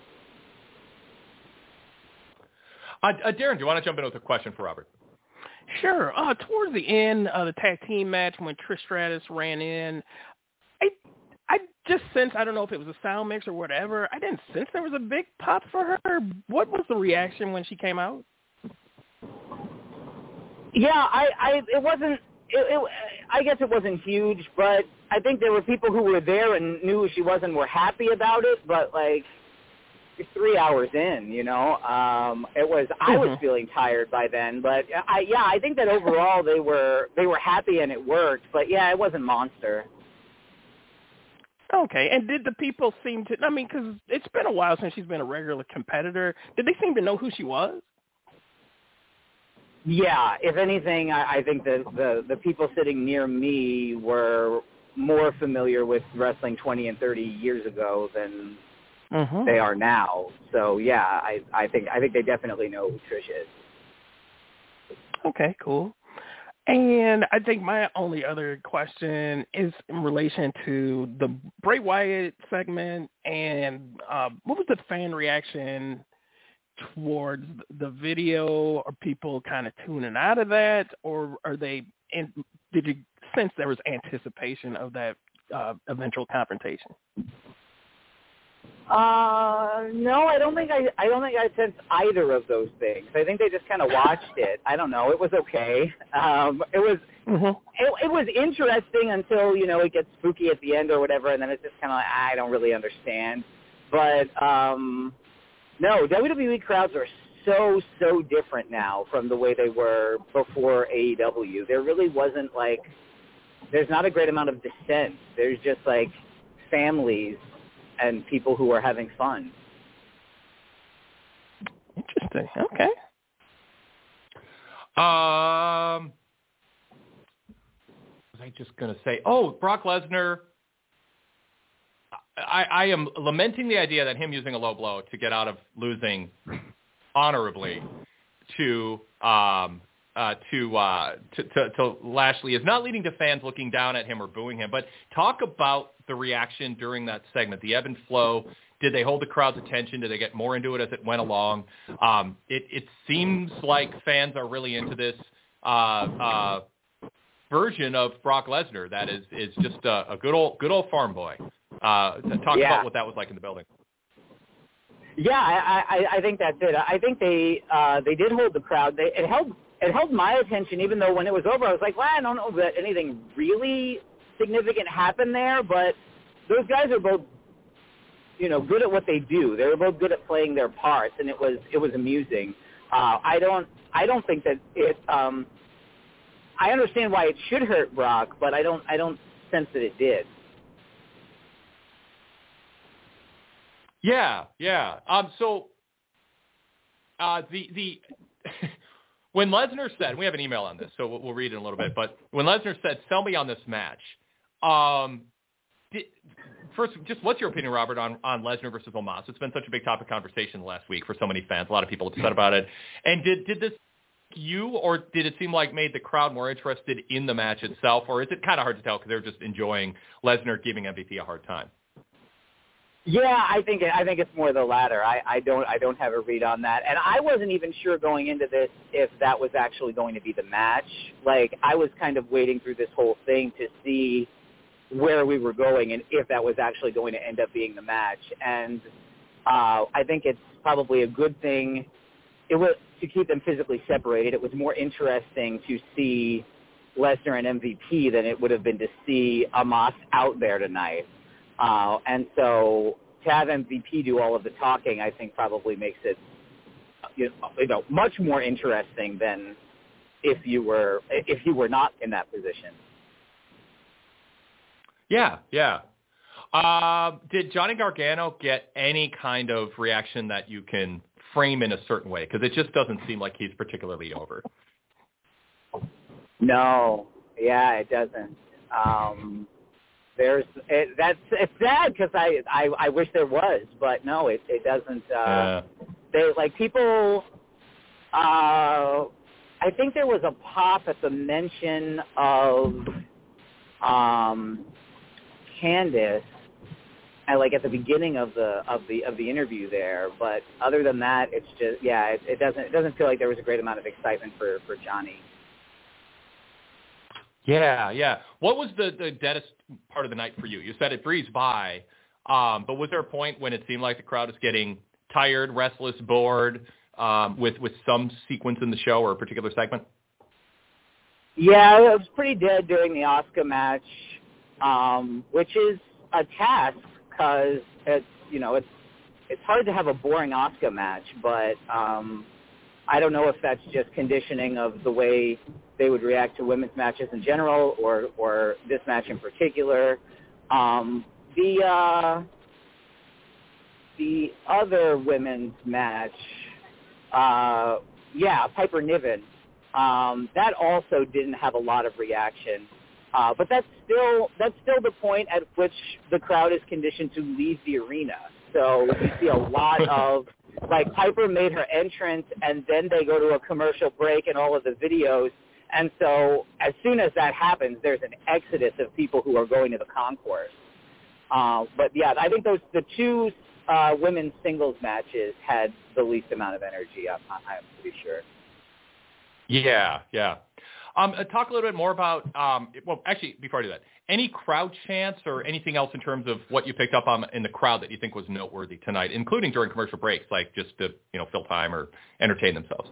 S3: Uh, uh, Darren, do you want to jump in with a question for Robert?
S4: Sure. Uh, towards the end of the tag team match, when Trish Stratus ran in, I I just sensed, I don't know if it was a sound mix or whatever, I didn't sense there was a big pop for her. What was the reaction when she came out?
S6: Yeah, I, I it wasn't, it, it, I guess it wasn't huge, but I think there were people who were there and knew who she was and were happy about it, but like, three hours in, you know, um, it was, mm-hmm. I was feeling tired by then, but I, yeah, I think that overall they were, they were happy and it worked, but yeah, it wasn't monster.
S4: Okay, and did the people seem to, I mean, because it's been a while since she's been a regular competitor, did they seem to know who she was?
S6: Yeah, if anything, I, I think that the, the people sitting near me were more familiar with wrestling twenty and thirty years ago than mm-hmm. they are now. So, yeah, I, I think I think they definitely know who Trish is.
S4: Okay, cool. And I think my only other question is in relation to the Bray Wyatt segment, and uh, what was the fan reaction towards the video? Are people kind of tuning out of that, or are they? In, did you sense there was anticipation of that uh, eventual confrontation?
S6: Uh, no, I don't think I. I don't think I sensed either of those things. I think they just kind of watched it. I don't know. It was okay. Um, it was.
S4: Mm-hmm.
S6: It, it was interesting until you know it gets spooky at the end or whatever, and then it's just kind of like I don't really understand. But um, no, W W E crowds are so so different now from the way they were before A E W. There really wasn't like. There's not a great amount of dissent. There's just like families and people who are having fun.
S4: Interesting. Okay.
S3: Um, was I just going to say, oh, Brock Lesnar, I, I am lamenting the idea that him using a low blow to get out of losing honorably to um, uh, to, uh, to, to to Lashley is not leading to fans looking down at him or booing him. But talk about the reaction during that segment, the ebb and flow. Did they hold the crowd's attention? Did they get more into it as it went along? Um, it, it seems like fans are really into this uh, uh, version of Brock Lesnar that is is just a, a good old good old farm boy. Uh, talk
S6: yeah.
S3: about what that was like in the building.
S6: Yeah, I, I, I think that's it. I think they uh, they did hold the crowd. They, it held it held my attention, even though when it was over, I was like, well, I don't know that anything really significant happened there. But those guys are both, you know, good at what they do. They were both good at playing their parts, and it was it was amusing. Uh, I don't I don't think that it. Um, I understand why it should hurt Brock, but I don't I don't sense that it did.
S3: Yeah, yeah. Um, so uh, the the when Lesnar said, we have an email on this, so we'll, we'll read it in a little bit. But when Lesnar said, "Sell me on this match," um, did, first, just what's your opinion, Robert, on on Lesnar versus Omos? It's been such a big topic of conversation last week for so many fans. A lot of people upset about it. And did did this you, or did it seem like made the crowd more interested in the match itself, or is it kind of hard to tell because they're just enjoying Lesnar giving M V P a hard time?
S6: Yeah, I think it, I think it's more the latter. I, I don't I don't have a read on that, and I wasn't even sure going into this if that was actually going to be the match. Like I was kind of waiting through this whole thing to see where we were going and if that was actually going to end up being the match. And uh, I think it's probably a good thing. It was to keep them physically separated. It was more interesting to see Lesnar and M V P than it would have been to see Omos out there tonight. Uh, and so to have M V P do all of the talking, I think probably makes it, you know, much more interesting than if you were if you were not in that position.
S3: Yeah, yeah. Uh, did Johnny Gargano get any kind of reaction that you can frame in a certain way? Because it just doesn't seem like he's particularly over.
S6: No, yeah, it doesn't. Um, There's it, that's it's sad because I, I I wish there was, but no, it it doesn't. Uh,
S3: uh.
S6: They like people. Uh, I think there was a pop at the mention of um, Candice, at, like at the beginning of the of the of the interview there. But other than that, it's just yeah, it, it doesn't it doesn't feel like there was a great amount of excitement for for Johnny.
S3: Yeah, yeah. What was the, the deadest part of the night for you? You said it breezed by, um, but was there a point when it seemed like the crowd was getting tired, restless, bored um, with, with some sequence in the show or a particular segment?
S6: Yeah, it was pretty dead during the Asuka match, um, which is a task because it's, you know, it's, it's hard to have a boring Asuka match, but um, I don't know if that's just conditioning of the way they would react to women's matches in general, or or this match in particular. Um, the uh, the other women's match, uh, yeah, Piper Niven, um, that also didn't have a lot of reaction. Uh, but that's still that's still the point at which the crowd is conditioned to leave the arena. So you see a lot of, like, Piper made her entrance, and then they go to a commercial break in all of the videos. And so as soon as that happens, there's an exodus of people who are going to the concourse. Uh, but, yeah, I think those the two uh, women's singles matches had the least amount of energy. I'm, I'm pretty sure.
S3: Yeah, yeah. Um, uh, talk a little bit more about, um, well, actually, before I do that, any crowd chants or anything else in terms of what you picked up on in the crowd that you think was noteworthy tonight, including during commercial breaks, like just to, you know, fill time or entertain themselves?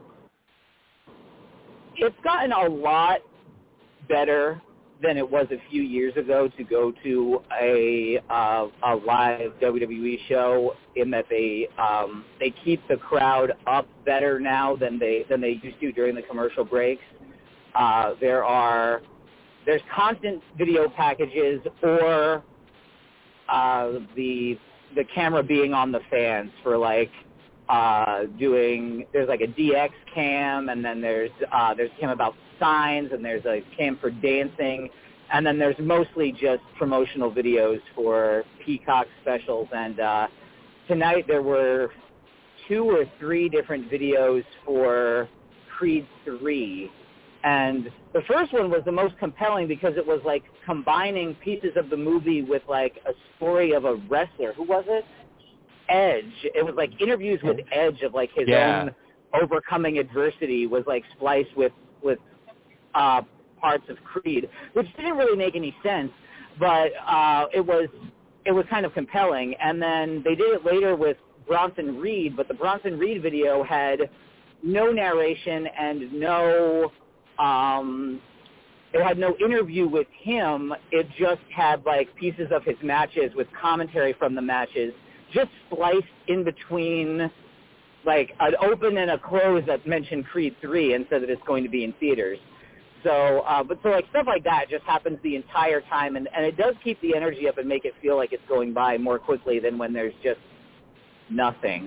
S6: It's gotten a lot better than it was a few years ago to go to a uh, a live W W E show, in that they um, they keep the crowd up better now than they than they used to during the commercial breaks. Uh, there are there's constant video packages or uh, the the camera being on the fans for like uh, doing there's like a D X cam, and then there's uh, there's a cam about signs, and there's a cam for dancing, and then there's mostly just promotional videos for Peacock specials. And uh, tonight there were two or three different videos for Creed three. And the first one was the most compelling because it was like combining pieces of the movie with like a story of a wrestler. Who was it? Edge. It was like interviews with Edge of like his
S3: yeah.
S6: own overcoming adversity was like spliced with, with uh, parts of Creed, which didn't really make any sense, but uh, it was it was kind of compelling. And then they did it later with Bronson Reed, but the Bronson Reed video had no narration and no um, it had no interview with him. It just had like pieces of his matches with commentary from the matches, just spliced in between like an open and a close that mentioned Creed three and said that it's going to be in theaters. So, uh, but so like stuff like that just happens the entire time, and, and it does keep the energy up and make it feel like it's going by more quickly than when there's just nothing.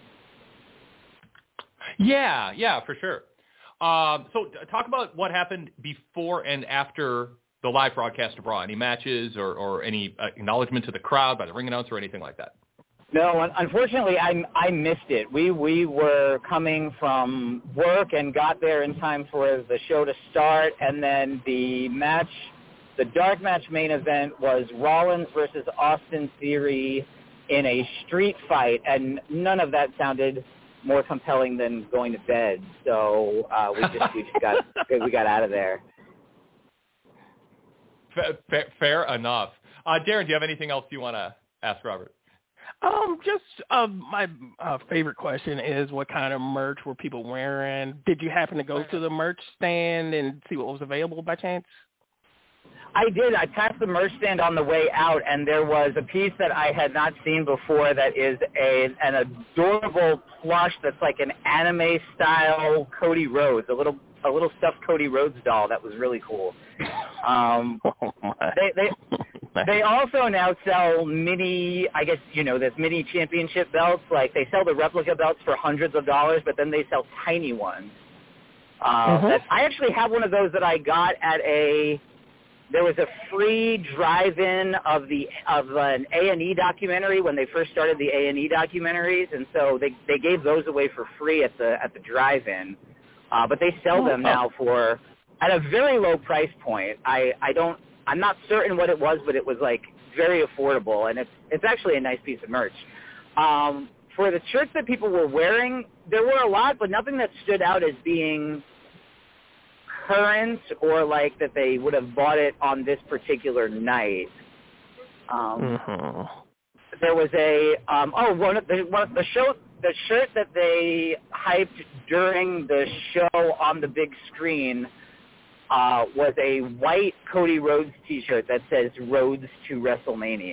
S3: Yeah, yeah, for sure. Um, so talk about what happened before and after the live broadcast of Raw. Any matches or, or any acknowledgement to the crowd by the ring announcer or anything like that?
S6: No, unfortunately, I, I missed it. We we were coming from work and got there in time for the show to start, and then the match, the dark match main event was Rollins versus Austin Theory in a street fight, and none of that sounded more compelling than going to bed. So uh, we just we just got we got out of there.
S3: Fair, fair enough. Uh, Darren, do you have anything else you want to ask Robert?
S4: Um, just uh, my uh, favorite question is, what kind of merch were people wearing? Did you happen to go to the merch stand and see what was available by chance?
S6: I did. I passed the merch stand on the way out, and there was a piece that I had not seen before that is a an adorable plush that's like an anime-style Cody Rhodes, a little a little stuffed Cody Rhodes doll that was really cool. Um,
S4: oh my.
S6: They they they also now sell mini, I guess, you know, this mini championship belts. Like, they sell the replica belts for hundreds of dollars, but then they sell tiny ones. Uh,
S4: mm-hmm.
S6: that, I actually have one of those that I got at a, there was a free drive-in of the of an A and E documentary when they first started the A and E documentaries, and so they they gave those away for free at the at the drive-in. Uh, but they sell them
S4: oh.
S6: now for at a very low price point. I, I don't I'm not certain what it was, but it was like very affordable, and it's it's actually a nice piece of merch. Um, for the shirts that people were wearing, there were a lot, but nothing that stood out as being current or like that they would have bought it on this particular night. Um,
S4: mm-hmm.
S6: There was a um, oh one of the one of the show the shirt that they hyped during the show on the big screen uh, was a white Cody Rhodes T-shirt that says "Rhodes to WrestleMania."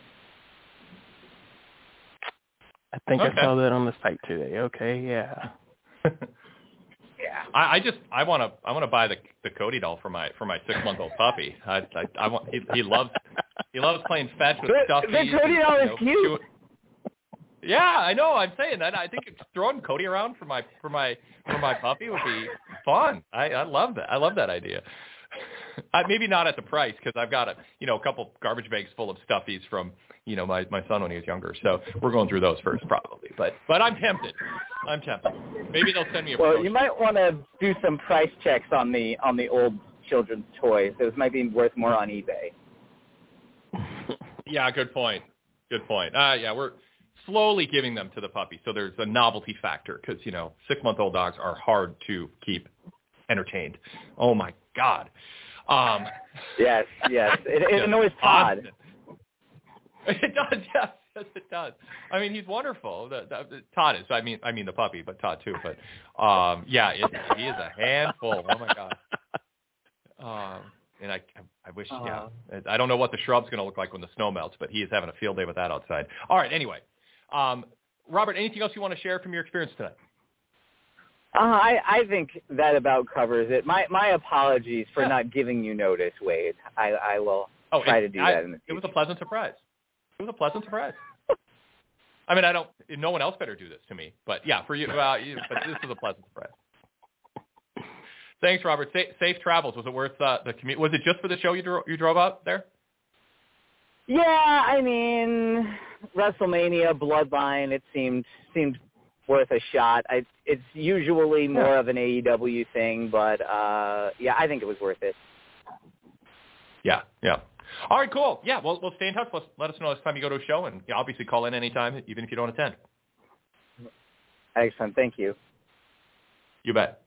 S4: I think
S3: Okay.
S4: I saw that on the site today. Okay, yeah.
S6: Yeah.
S3: I, I just I want to I want to buy the the Cody doll for my for my six month old puppy. I I, I want he, he loves he loves playing fetch with
S6: The,
S3: stuffies.
S6: the Cody
S3: and,
S6: doll
S3: you
S6: is
S3: know,
S6: cute.
S3: doing- Yeah, I know. I'm saying that. I think it's throwing Cody around for my for my for my puppy would be fun. I, I love that. I love that idea. Uh, maybe not at the price because I've got a you know a couple garbage bags full of stuffies from you know my, my son when he was younger. So we're going through those first probably. But but I'm tempted. I'm tempted. Maybe they'll send me a.
S6: Well,
S3: promotion.
S6: you might want to do some price checks on the on the old children's toys. Those might be worth more on eBay.
S3: Yeah, good point. Good point. Uh, yeah, we're slowly giving them to the puppy. So there's a novelty factor because, you know, six-month-old dogs are hard to keep entertained. Oh, my God. Um,
S6: yes, yes. It, it annoys
S3: Todd.
S6: Todd.
S3: It does, yes. Yes, it does. I mean, he's wonderful. The, the, the, Todd is. I mean, I mean the puppy, but Todd too. But um, yeah, it, he is a handful. Oh my God. Um, and I, I wish. Uh, yeah, I don't know what the shrub's going to look like when the snow melts, but he is having a field day with that outside. All right. Anyway, um, Robert, anything else you want to share from your experience today?
S6: Uh, I, I think that about covers it. My my apologies for
S3: yeah.
S6: not giving you notice, Wade. I, I will
S3: oh,
S6: try
S3: it,
S6: to do
S3: I,
S6: that in the future.
S3: It was a pleasant surprise. It was a pleasant surprise. I mean, I don't. No one else better do this to me. But yeah, for you. Well, you but this is a pleasant surprise. Thanks, Robert. Sa- safe travels. Was it worth uh, the commute? Was it just for the show you drove you drove out there?
S6: Yeah, I mean, WrestleMania, Bloodline. It seemed seemed worth a shot. I, it's usually more yeah. of an A E W thing, but uh, yeah, I think it was worth it.
S3: Yeah, yeah. All right, cool. Yeah, well, we'll stay in touch. Let, let us know next time you go to a show, and yeah, obviously call in anytime, even if you don't attend.
S6: Excellent. Thank you.
S3: You bet.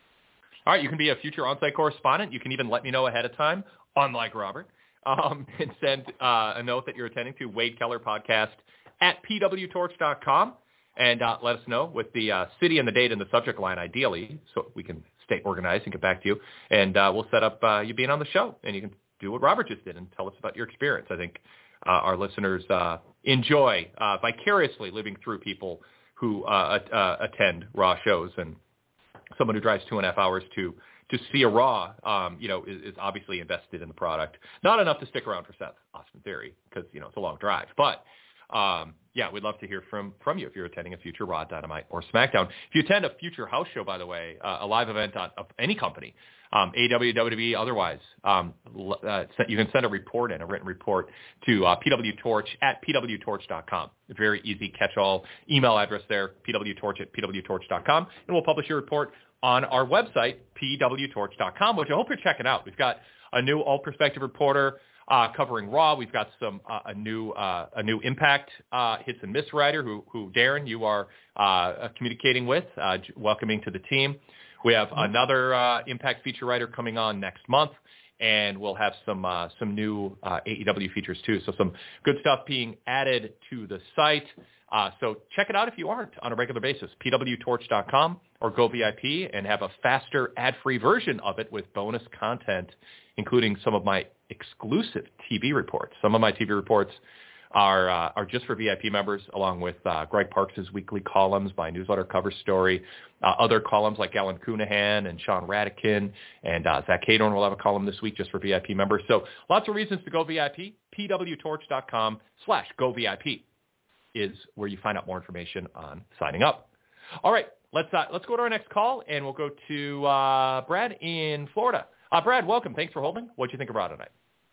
S3: All right, you can be a future on-site correspondent. You can even let me know ahead of time, unlike Robert, um, and send uh, a note that you're attending to Wade Keller Podcast at p w torch dot com, and uh, let us know with the uh, city and the date in the subject line, ideally, so we can stay organized and get back to you. And uh, we'll set up uh, you being on the show, and you can do what Robert just did and tell us about your experience. I think uh, our listeners uh, enjoy uh, vicariously living through people who uh, uh, attend Raw shows, and someone who drives two and a half hours to to see a Raw, um, you know, is, is obviously invested in the product. Not enough to stick around for Seth Austin Theory because, you know, it's a long drive. But, um, yeah, we'd love to hear from, from you if you're attending a future Raw, Dynamite, or SmackDown. If you attend a future house show, by the way, uh, a live event on, of any company, Um, A E W, W W E, otherwise, um, uh, you can send a report in, a written report, to uh, P W Torch at p w torch dot com. A very easy catch-all email address there, p w torch at p w torch dot com, and we'll publish your report on our website, p w torch dot com, which I hope you're checking out. We've got a new All Perspective reporter uh, covering Raw. We've got some uh, a new uh, a new Impact uh, hits and miss writer who, who Darren, you are uh, communicating with, uh, welcoming to the team. We have another uh, Impact feature writer coming on next month, and we'll have some uh, some new uh, A E W features too. So some good stuff being added to the site. Uh, so check it out if you aren't on a regular basis, p w torch dot com or go V I P, and have a faster ad-free version of it with bonus content, including some of my exclusive T V reports. Some of my T V reports are uh, are just for V I P members, along with uh, Greg Parks' weekly columns, my newsletter cover story, uh, other columns like Alan Cunahan and Sean Radican, and uh, Zach Cadorn will have a column this week just for V I P members. So lots of reasons to go V I P. p w torch dot com slash go V I P is where you find out more information on signing up. All right, let's uh, let's go to our next call, and we'll go to uh, Brad in Florida. Uh, Brad, welcome. Thanks for holding. What do you think of Raw tonight?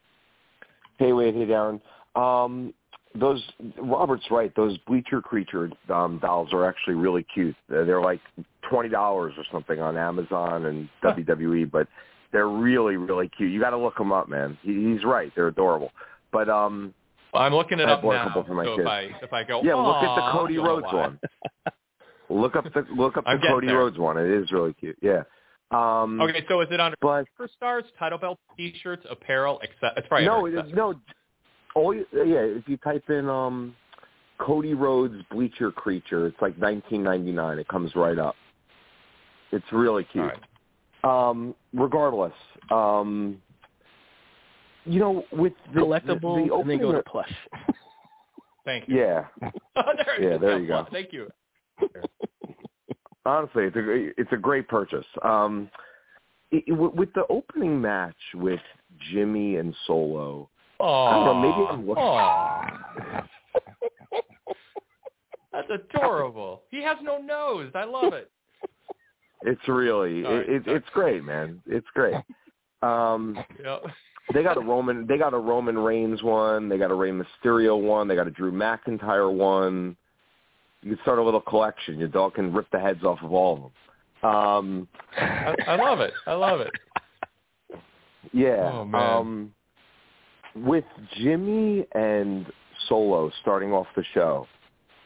S7: Hey, Wade. Hey, Darren. Um, those Robert's right. Those Bleacher Creature um, dolls are actually really cute. They're, they're like twenty dollars or something on Amazon and huh. W W E, but they're really, really cute. You got to look them up, man. He, he's right. They're adorable. But um,
S3: well, I'm looking it up now.
S7: For my
S3: so
S7: kids.
S3: if I if I go,
S7: yeah, look at the Cody Rhodes one. Look up the look up the Cody
S3: there.
S7: Rhodes one. It is really cute. Yeah. Um,
S3: okay, so is it on
S7: but,
S3: Superstars, title belt, T-shirts, apparel, except it's probably
S7: no, it, no. Oh yeah, if you type in um, Cody Rhodes Bleacher Creature, it's like nineteen ninety-nine. It comes right up. It's really cute.
S3: Right.
S7: Um, regardless, um, you know, with the
S4: collectibles,
S7: the, the
S4: and then go to plush.
S3: Thank you.
S7: Yeah.
S3: there
S7: yeah, there you go.
S3: Thank you.
S7: Honestly, it's a it's a great purchase. Um, it, it, with the opening match with Jimmy and Solo.
S3: Oh,
S7: I don't know, maybe I'm looking.
S3: That's adorable. He has no nose. I love it.
S7: It's really,
S3: right,
S7: it, it, it's great, man. It's great. Um,
S3: yep.
S7: They got a Roman, they got a Roman Reigns one. They got a Rey Mysterio one. They got a Drew McIntyre one. You can start a little collection. Your dog can rip the heads off of all of them. Um,
S3: I, I love it. I love it.
S7: Yeah.
S3: Oh, man.
S7: Um, with Jimmy and Solo starting off the show,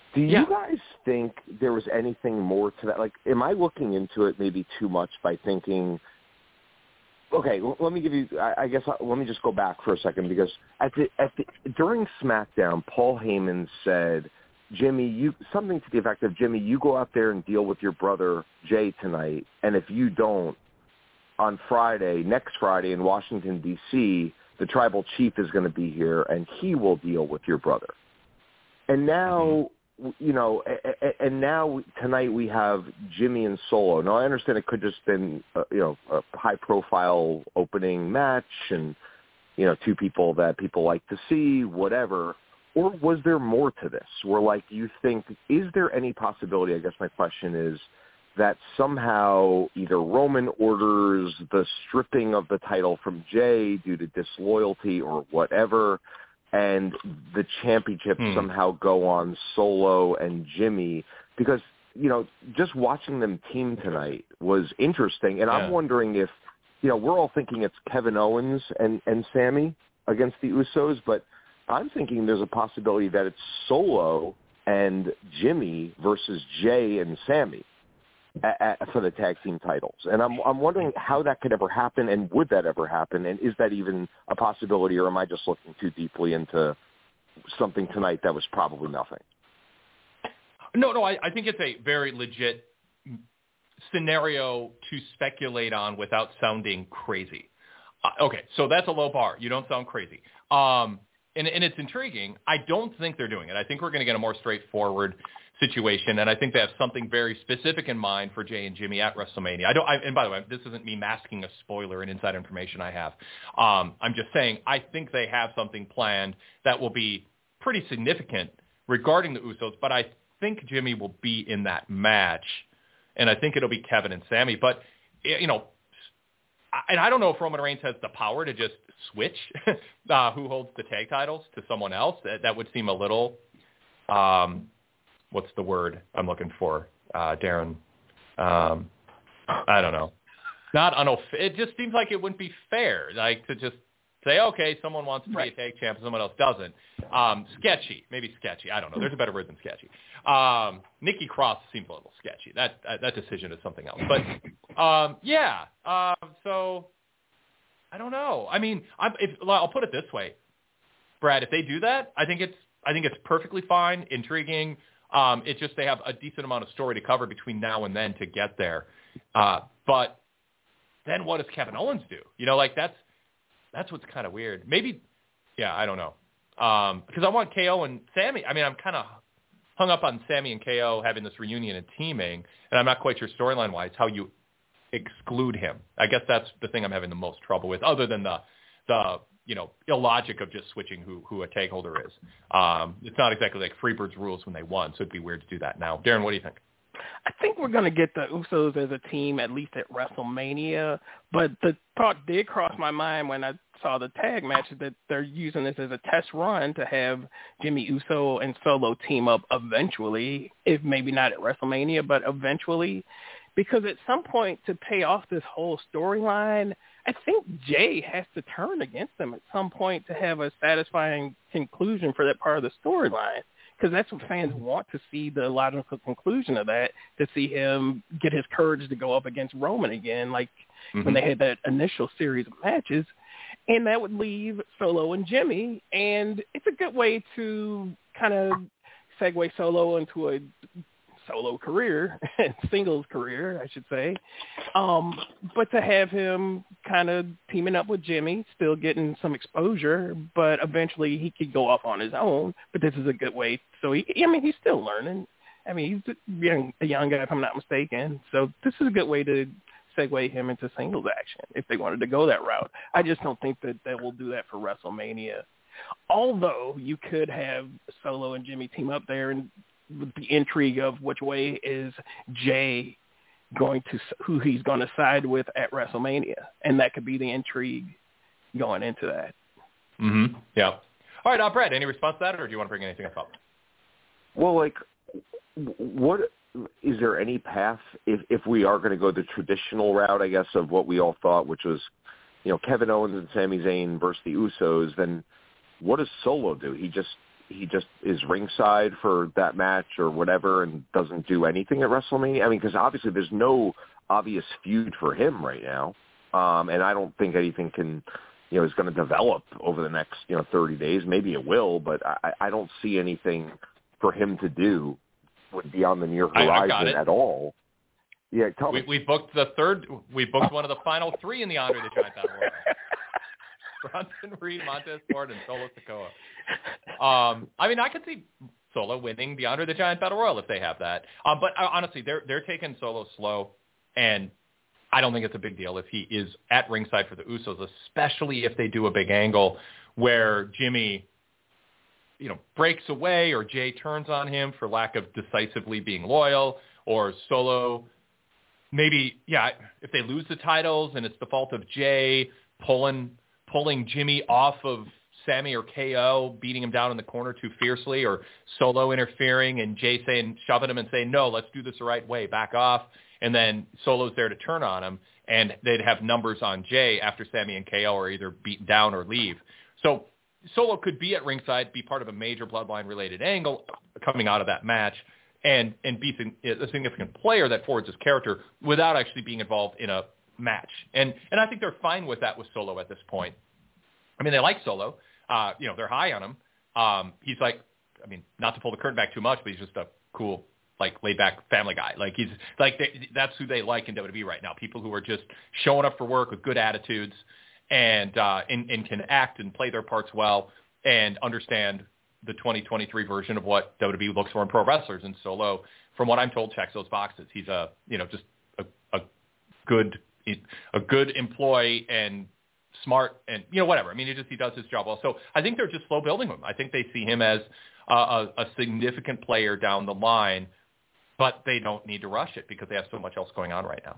S7: Do you
S3: Yeah.
S7: guys think there was anything more to that? Like, am I looking into it maybe too much by thinking, okay, l- let me give you, I, I guess, uh, let me just go back for a second, because at the, at the, during SmackDown, Paul Heyman said, Jimmy, you, something to the effect of, Jimmy, you go out there and deal with your brother Jay tonight, and if you don't, on Friday, next Friday in Washington, D C, the tribal chief is going to be here, and he will deal with your brother. And now, you know, and now tonight we have Jimmy and Solo. Now, I understand it could just been, uh, you know, a high-profile opening match and, you know, two people that people like to see, whatever. Or was there more to this? Where, like, you think, is there any possibility, I guess my question is, that somehow either Roman orders the stripping of the title from Jay due to disloyalty or whatever, and the championship hmm. somehow go on Solo and Jimmy? Because, you know, just watching them team tonight was interesting, and yeah. I'm wondering if, you know, we're all thinking it's Kevin Owens and, and Sami against the Usos, but I'm thinking there's a possibility that it's Solo and Jimmy versus Jay and Sami At, at, for the tag team titles. And I'm I'm wondering how that could ever happen, and would that ever happen, and is that even a possibility, or am I just looking too deeply into something tonight that was probably nothing?
S3: No, no, I, I think it's a very legit scenario to speculate on without sounding crazy. Uh, okay, so that's a low bar. You don't sound crazy. Um, and, and it's intriguing. I don't think they're doing it. I think we're going to get a more straightforward situation, and I think they have something very specific in mind for Jay and Jimmy at WrestleMania. I don't. I, and by the way, this isn't me masking a spoiler and inside information I have. Um, I'm just saying I think they have something planned that will be pretty significant regarding the Usos. But I think Jimmy will be in that match, and I think it'll be Kevin and Sami. But you know, and I don't know if Roman Reigns has the power to just switch uh, who holds the tag titles to someone else. That, that would seem a little. Um, What's the word I'm looking for, uh, Darren? Um, I don't know. Not unoff- It just seems like it wouldn't be fair, like to just say, okay, someone wants to right. be a tag champ and someone else doesn't. Um, sketchy, maybe sketchy. I don't know. There's a better word than sketchy. Um, Nikki Cross seems a little sketchy. That that, that decision is something else. But um, yeah, uh, so I don't know. I mean, I'm, if, I'll put it this way, Brad. If they do that, I think it's I think it's perfectly fine, intriguing. Um, it's just they have a decent amount of story to cover between now and then to get there. Uh, but then what does Kevin Owens do? You know, like that's that's what's kind of weird. Maybe, yeah, I don't know. Um, because I want K O and Sami. I mean, I'm kind of hung up on Sami and K O having this reunion and teaming, and I'm not quite sure storyline-wise how you exclude him. I guess that's the thing I'm having the most trouble with, other than the the you know, illogic of just switching who, who a tag holder is. Um, it's not exactly like Freebird's rules when they won, so it'd be weird to do that now. Darren, what do you think?
S4: I think we're going to get the Usos as a team at least at WrestleMania, but the thought did cross my mind when I saw the tag match that they're using this as a test run to have Jimmy Uso and Solo team up eventually, if maybe not at WrestleMania, but eventually, because at some point to pay off this whole storyline, I think Jay has to turn against them at some point to have a satisfying conclusion for that part of the storyline, because that's what fans want to see, the logical conclusion of that, to see him get his courage to go up against Roman again, like mm-hmm. when they had that initial series of matches. And that would leave Solo and Jimmy, and it's a good way to kind of segue Solo into a solo career, singles career, I should say. Um, but to have him kind of teaming up with Jimmy, still getting some exposure, but eventually he could go off on his own. But this is a good way. So, he, I mean, he's still learning. I mean, he's a young, a young guy, if I'm not mistaken. So this is a good way to segue him into singles action if they wanted to go that route. I just don't think that they will do that for WrestleMania. Although you could have Solo and Jimmy team up there, and with the intrigue of which way is Jay going to, who he's going to side with at WrestleMania. And that could be the intrigue going into that.
S3: Mm-hmm. Yeah. All right, uh, Brad, any response to that, or do you want to bring anything up?
S7: Well, like, what is there any path, if, if we are going to go the traditional route, I guess, of what we all thought, which was, you know, Kevin Owens and Sami Zayn versus the Usos, then what does Solo do? He just he just is ringside for that match or whatever and doesn't do anything at WrestleMania? I mean, because obviously there's no obvious feud for him right now, um, and I don't think anything can, you know, is going to develop over the next, you know, thirty days. Maybe it will, but I, I don't see anything for him to do would be on the near horizon at all. Yeah, tell
S3: we,
S7: me.
S3: we booked the third. We booked one of the final three in the Andre the Giant Battle Royal. Bronson Reed, Montez Ford, and Solo Sikoa. Um, I mean, I could see Solo winning the Andre the Giant Battle Royal if they have that. Um, but uh, honestly, they're they're taking Solo slow, and I don't think it's a big deal if he is at ringside for the Usos, especially if they do a big angle where Jimmy, you know, breaks away or Jay turns on him for lack of decisively being loyal, or Solo. Maybe, yeah, if they lose the titles and it's the fault of Jay pulling pulling Jimmy off of Sammy or K O, beating him down in the corner too fiercely, or Solo interfering and Jay saying, shoving him and saying, no, let's do this the right way, back off. And then Solo's there to turn on him, and they'd have numbers on Jay after Sammy and K O are either beaten down or leave. So Solo could be at ringside, be part of a major Bloodline-related angle coming out of that match, and and be a significant player that forwards his character without actually being involved in a match. And and I think they're fine with that with Solo at this point. I mean, they like Solo. Uh, you know, they're high on him. Um, he's like, I mean, not to pull the curtain back too much, but he's just a cool, like, laid-back family guy. Like, he's like, they, that's who they like in W W E right now, people who are just showing up for work with good attitudes and, uh, and, and can act and play their parts well and understand the twenty twenty-three version of what W W E looks for in pro wrestlers. And Solo, from what I'm told, checks those boxes. He's a, you know, just a, a good, a good employee and smart and, you know, whatever. I mean, he just, he does his job well. So I think they're just slow building him. I think they see him as a, a, a significant player down the line, but they don't need to rush it because they have so much else going on right now.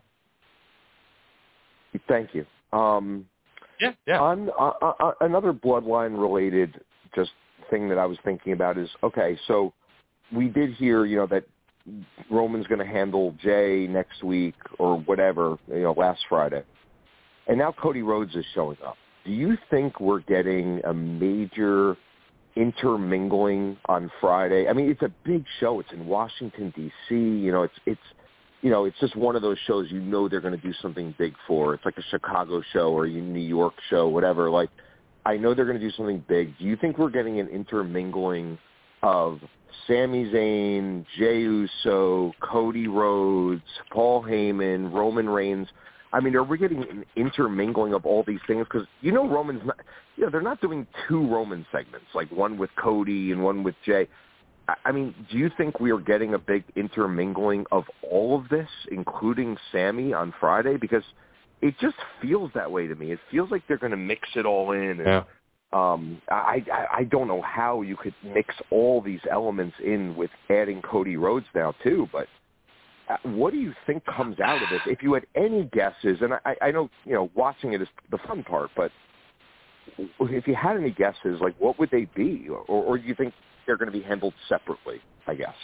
S7: Thank you. Um,
S3: yeah, yeah.
S7: On uh, uh, another Bloodline-related just thing that I was thinking about is, okay, so we did hear, you know, that Roman's going to handle Jay next week or whatever, you know, last Friday. And now Cody Rhodes is showing up. Do you think we're getting a major intermingling on Friday? I mean, it's a big show. It's in Washington, D C You know, it's, it's, you know, it's just one of those shows you know they're going to do something big for. It's like a Chicago show or a New York show, whatever. Like, I know they're going to do something big. Do you think we're getting an intermingling of Sami Zayn, Jey Uso, Cody Rhodes, Paul Heyman, Roman Reigns? I mean, are we getting an intermingling of all these things? Because, you know, Roman's not, you know, they're not doing two Roman segments, like one with Cody and one with Jey. I mean, do you think we are getting a big intermingling of all of this, including Sami on Friday? Because it just feels that way to me. It feels like they're going to mix it all in. And,
S3: yeah.
S7: um, I, I, I don't know how you could mix all these elements in with adding Cody Rhodes now, too, but what do you think comes out of it? If you had any guesses, and I, I know, you know, watching it is the fun part, but if you had any guesses, like what would they be? Or, or do you think they're going to be handled separately, I guess?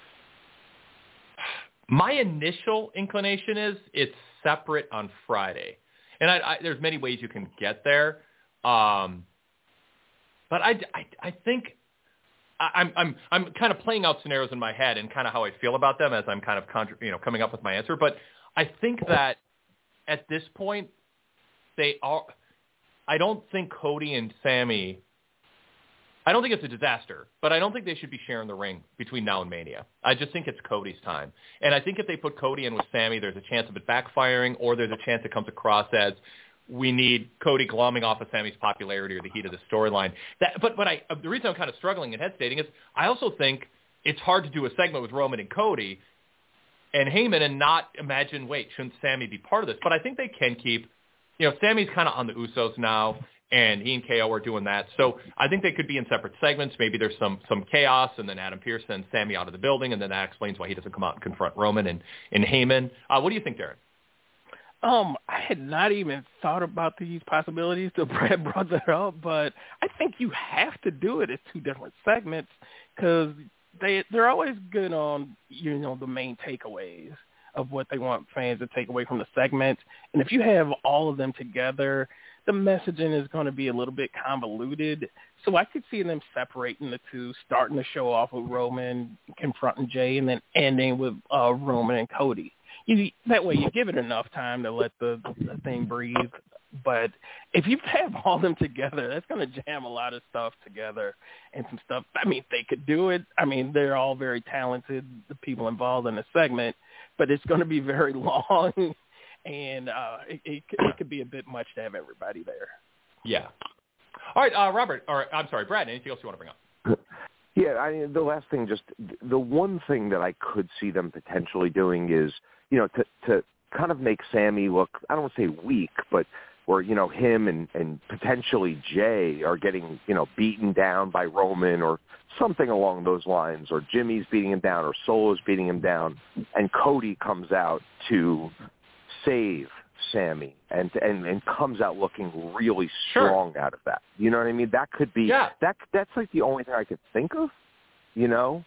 S3: My initial inclination is it's separate on Friday. And I, I, there's many ways you can get there. Um, but I, I, I think... I'm I'm I'm kind of playing out scenarios in my head and kind of how I feel about them as I'm kind of contra- you know coming up with my answer. But I think that at this point they are. I don't think Cody and Sami. I don't think it's a disaster, but I don't think they should be sharing the ring between now and Mania. I just think it's Cody's time, and I think if they put Cody in with Sami, there's a chance of it backfiring, or there's a chance it comes across as we need Cody glomming off of Sami's popularity or the heat of the storyline. That, but but I, the reason I'm kind of struggling and hesitating is I also think it's hard to do a segment with Roman and Cody and Heyman and not imagine, wait, shouldn't Sami be part of this? But I think they can keep, you know, Sami's kind of on the Usos now, and he and K O are doing that. So I think they could be in separate segments. Maybe there's some some chaos, and then Adam Pearce sends Sami out of the building, and then that explains why he doesn't come out and confront Roman and, and Heyman. Uh, what do you think, Darren?
S4: Um, I had not even thought about these possibilities till Brad brought that up, but I think you have to do it as two different segments because they they're always good on, you know, the main takeaways of what they want fans to take away from the segment. And if you have all of them together, the messaging is going to be a little bit convoluted. So I could see them separating the two, starting the show off with Roman confronting Jay, and then ending with uh, Roman and Cody. You, that way, you give it enough time to let the, the thing breathe. But if you have all them together, that's going to jam a lot of stuff together and some stuff. I mean, they could do it. I mean, they're all very talented, the people involved in the segment, but it's going to be very long, and uh, it, it, it could be a bit much to have everybody there.
S3: Yeah. All right, uh, Robert, or I'm sorry, Brad, anything else you want to bring up?
S7: Yeah, I mean, the last thing, just the one thing that I could see them potentially doing is, you know, to, to kind of make Sammy look, I don't want to say weak, but where, you know, him and, and potentially Jay are getting, you know, beaten down by Roman or something along those lines, or Jimmy's beating him down or Solo's beating him down, and Cody comes out to save Sammy and and, and comes out looking really strong sure. out of that. You know what I mean? That could be,
S3: yeah.
S7: that that's like the only thing I could think of, you know?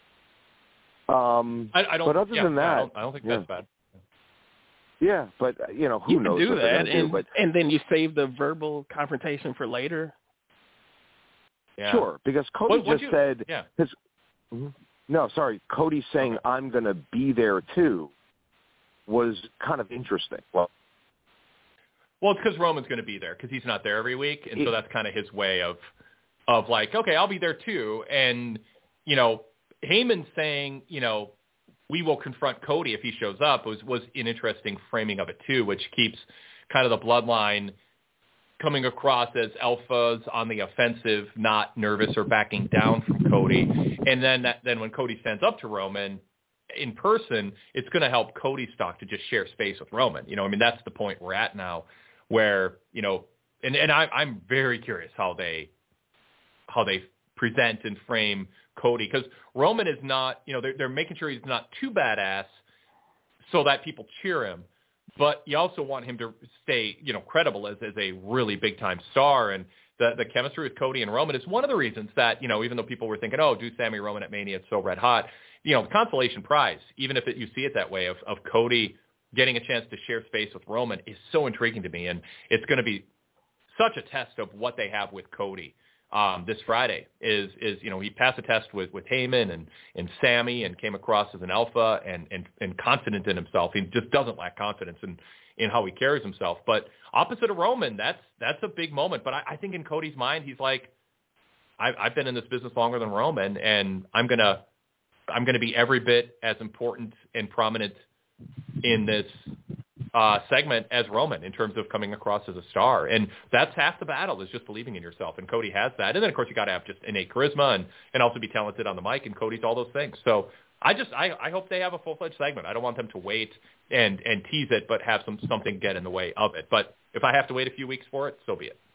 S7: Um,
S3: I, I don't,
S7: but other
S3: yeah,
S7: than that,
S3: I don't, I don't think
S7: yeah.
S3: that's bad.
S7: Yeah, but, uh, you know, who
S4: you
S7: knows
S4: can do
S7: what they're
S4: that,
S7: gonna
S4: and,
S7: do, but,
S4: and then you save the verbal confrontation for later.
S3: Yeah.
S7: Sure, because Cody
S3: what, what
S7: just
S3: you,
S7: said,
S3: yeah.
S7: his, no, sorry, Cody saying, okay. I'm going to be there too, was kind of interesting. Well,
S3: well it's because Roman's going to be there because he's not there every week, and
S7: it,
S3: so that's kind of his way of, of like, okay, I'll be there too, and, you know, Heyman saying, you know, we will confront Cody if he shows up was, was an interesting framing of it too, which keeps kind of the bloodline coming across as alphas on the offensive, not nervous or backing down from Cody. And then that, then when Cody stands up to Roman in person, it's going to help Cody's stock to just share space with Roman. You know, I mean, that's the point we're at now where, you know, and, and I, I'm very curious how they, how they present and frame Cody, because Roman is not, you know, they're, they're making sure he's not too badass so that people cheer him, but you also want him to stay, you know, credible as, as a really big-time star, and the, the chemistry with Cody and Roman is one of the reasons that, you know, even though people were thinking, oh, do Sammy Roman at Mania, it's so red hot, you know, the consolation prize, even if it, you see it that way, of, of Cody getting a chance to share space with Roman is so intriguing to me, and it's going to be such a test of what they have with Cody. Um, this Friday is, is, you know, he passed a test with, with Heyman and, and Sammy and came across as an alpha and, and, and confident in himself. He just doesn't lack confidence in, in how he carries himself. But opposite of Roman, that's, that's a big moment. But I, I think in Cody's mind, he's like, I've, I've been in this business longer than Roman, and I'm going to, I'm going to be every bit as important and prominent in this Uh, segment as Roman in terms of coming across as a star. And that's half the battle, is just believing in yourself. And Cody has that. And then, of course, you got to have just innate charisma and, and also be talented on the mic. And Cody's all those things. So I just I, I hope they have a full-fledged segment. I don't want them to wait and, and tease it, but have some something get in the way of it. But if I have to wait a few weeks for it, so be it.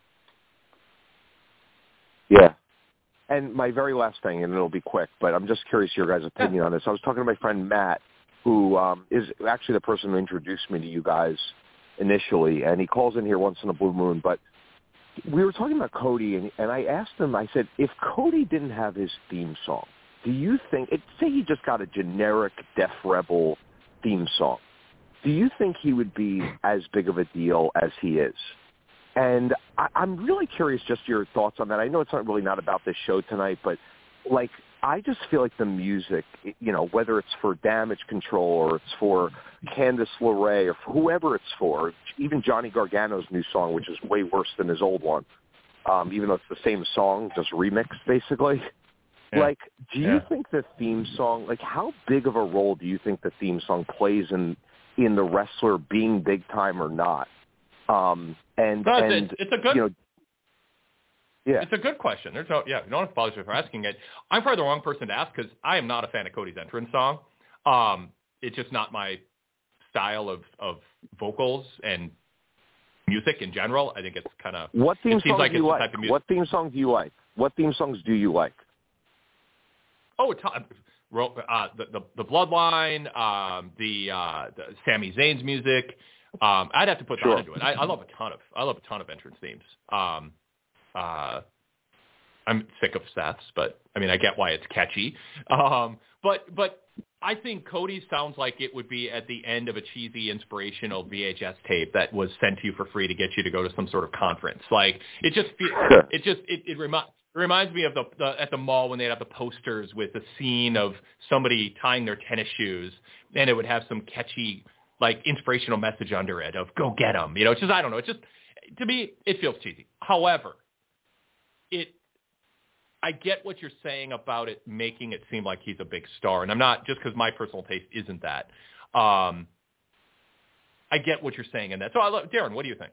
S7: Yeah. And my very last thing, and it'll be quick, but I'm just curious your guys' opinion on this. I was talking to my friend Matt, who um, is actually the person who introduced me to you guys initially, and he calls in here once in a blue moon. But we were talking about Cody, and, and I asked him, I said, if Cody didn't have his theme song, do you think, it, say he just got a generic Def Rebel theme song, do you think he would be as big of a deal as he is? And I, I'm really curious just your thoughts on that. I know it's not really not about this show tonight, but like, I just feel like the music, you know, whether it's for Damage Control or it's for Candice LeRae or for whoever it's for, even Johnny Gargano's new song, which is way worse than his old one, um, even though it's the same song, just remixed basically. Yeah. Like, do you yeah. think the theme song, like how big of a role do you think the theme song plays in in the wrestler being big time or not? Um, and,
S3: no,
S7: and
S3: it's, it's a good...
S7: you know, Yeah.
S3: It's a good question. There's no, yeah, no one apologize for asking it. I'm probably the wrong person to ask because I am not a fan of Cody's entrance song. Um, it's just not my style of, of vocals and music in general. I think it's kind of
S7: what theme
S3: it seems
S7: songs
S3: like
S7: do
S3: it's
S7: you
S3: the
S7: like?
S3: type of music.
S7: What theme songs do you like? What theme songs do you like?
S3: Oh, it's, uh, the, the the Bloodline, um, the, uh, the Sami Zayn's music. Um, I'd have to put
S7: sure.
S3: that into it. I, I love a ton of I love a ton of entrance themes. Um, Uh, I'm sick of Seth's, but I mean, I get why it's catchy. Um, but but I think Cody sounds like it would be at the end of a cheesy inspirational V H S tape that was sent to you for free to get you to go to some sort of conference. Like it just, it just, it, it, remi- it reminds me of the, the at the mall when they'd have the posters with the scene of somebody tying their tennis shoes, and it would have some catchy, like inspirational message under it of "Go get 'em." You know, it's just I don't know. It's just to me, it feels cheesy. However, it. I get what you're saying about it making it seem like he's a big star, and I'm not just because my personal taste isn't that. Um, I get what you're saying in that. So, I love, Darren, what do you think?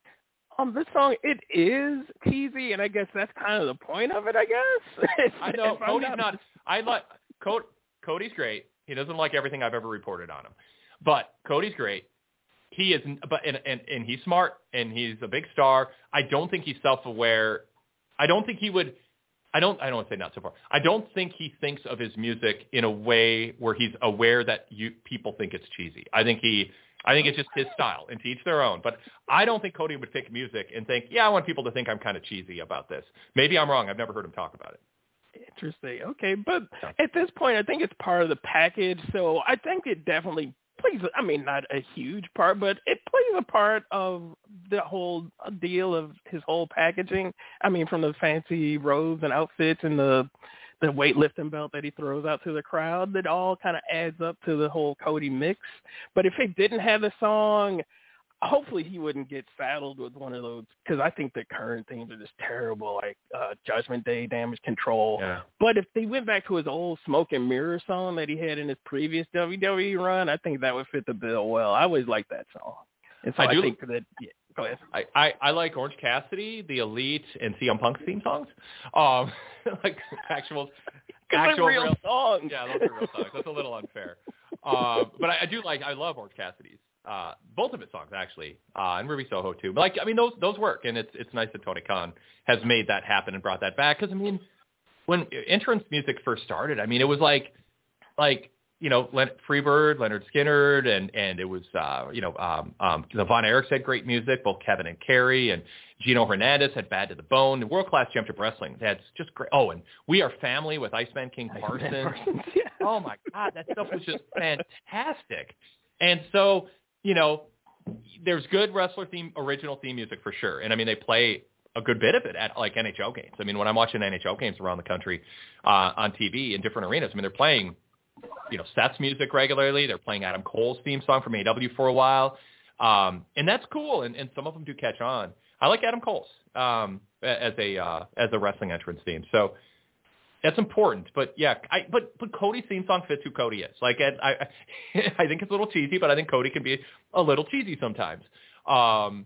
S4: Um, this song, it is cheesy, and I guess that's kind of the point of it. I guess. if,
S3: I know Cody's
S4: not...
S3: not. I like Cody, Cody's great. He doesn't like everything I've ever reported on him, but Cody's great. He is, but and and, and he's smart, and he's a big star. I don't think he's self-aware. I don't think he would. I don't. I don't want to say not so far. I don't think he thinks of his music in a way where he's aware that you people think it's cheesy. I think he. I think it's just his style, and to each their own. But I don't think Cody would pick music and think, yeah, I want people to think I'm kind of cheesy about this. Maybe I'm wrong. I've never heard him talk about it.
S4: Interesting. Okay, but at this point, I think it's part of the package. So I think it definitely plays. I mean, not a huge part, but it plays a part of the whole deal of his whole packaging. I mean, from the fancy robes and outfits and the the weightlifting belt that he throws out to the crowd, that all kind of adds up to the whole Cody mix. But if he didn't have the song, hopefully he wouldn't get saddled with one of those, because I think the current themes are just terrible, like uh, Judgment Day, Damage Control.
S3: Yeah.
S4: But if they went back to his old Smoke and Mirror song that he had in his previous W W E run, I think that would fit the bill well. I always liked that song. And so I,
S3: I do,
S4: think that, yeah, go ahead.
S3: I, I, I like Orange Cassidy, The Elite, and C M Punk's theme songs. Um, like actual, actual
S4: real, real songs.
S3: Yeah, those are real songs. That's a little unfair. Uh, but I, I do like, I love Orange Cassidy's. Uh, both of his songs actually, uh, and Ruby Soho too. But like, I mean, those those work, and it's it's nice that Tony Khan has made that happen and brought that back. Because I mean, when entrance music first started, I mean, it was like, like you know, Len- Freebird, Leonard Skinner, and and it was uh, you know, um, um, the Von Erichs had great music. Both Kevin and Kerry and Gino Hernandez had Bad to the Bone. The World Class Championship Wrestling had just great. Oh, and We Are Family with Iceman King Parsons.
S4: Yeah.
S3: Oh my God, that stuff was just fantastic. And so, you know, there's good wrestler theme, original theme music for sure. And I mean, they play a good bit of it at like N H L games. I mean, when I'm watching N H L games around the country uh, on T V in different arenas, I mean, they're playing, you know, Seth's music regularly. They're playing Adam Cole's theme song from A E W for a while. Um, and that's cool. And, and some of them do catch on. I like Adam Cole's um, as a, uh, as a wrestling entrance theme. So that's important, but yeah, I, but but Cody's theme song fits who Cody is. Like, I, I, I think it's a little cheesy, but I think Cody can be a little cheesy sometimes, um,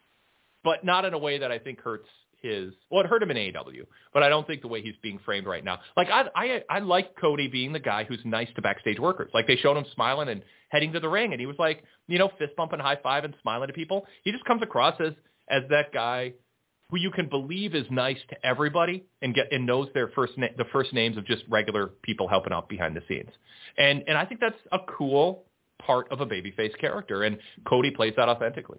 S3: but not in a way that I think hurts his. Well, it hurt him in A E W, but I don't think the way he's being framed right now. Like, I, I, I like Cody being the guy who's nice to backstage workers. Like, they showed him smiling and heading to the ring, and he was like, you know, fist bumping, high five, and smiling to people. He just comes across as as that guy who you can believe is nice to everybody and get and knows their first na- the first names of just regular people helping out behind the scenes, and and I think that's a cool part of a babyface character, and Cody plays that authentically.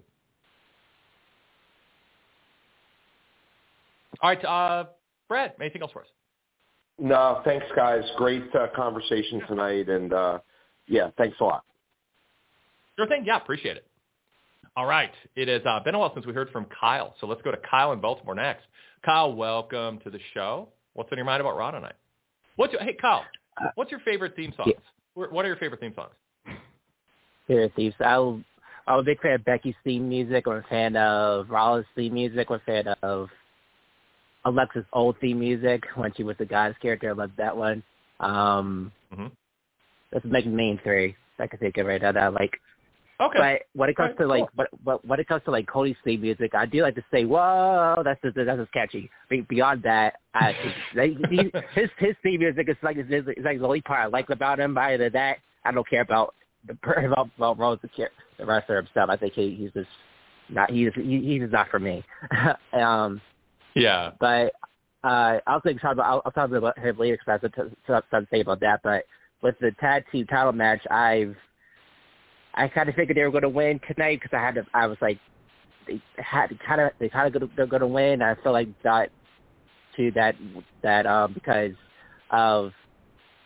S3: All right, uh, Brad, anything else for us?
S7: No, thanks, guys. Great uh, conversation tonight, and uh, yeah, thanks a lot.
S3: Sure thing. Yeah, appreciate it. All right. It has uh, been a while since we heard from Kyle, so let's go to Kyle in Baltimore next. Kyle, welcome to the show. What's on your mind about Raw tonight? What's your, hey, Kyle, what's your favorite theme songs? Yeah. What are your favorite theme songs?
S8: Favorite themes. I was, I was a big fan of Becky's theme music. I'm a fan of Rollins' theme music. I'm a fan of Alexa's old theme music when she was the Goddess character. I loved that one. Um, mm-hmm. That's like the main three I can think of right now that I like.
S3: Okay.
S8: But when it comes
S3: right,
S8: to like,
S3: cool.
S8: but, but when it comes to like Cody's theme music, I do like to say, "Whoa, that's just, that's just catchy." But beyond that, I, he, his his theme music is like is like the only part I like about him. But other than that, I don't care about the about about Rose, the, the wrestler himself. I think he, he's just not he's he, he's just not for me. um,
S3: yeah.
S8: But uh, I'll think talk about I'll, I'll talk about him later because I have something to say about that. But with the tag team title match, I've I kind of figured they were going to win tonight because I had to. I was like, they had kind of they kind of they're going to win. I feel like that too that that um because of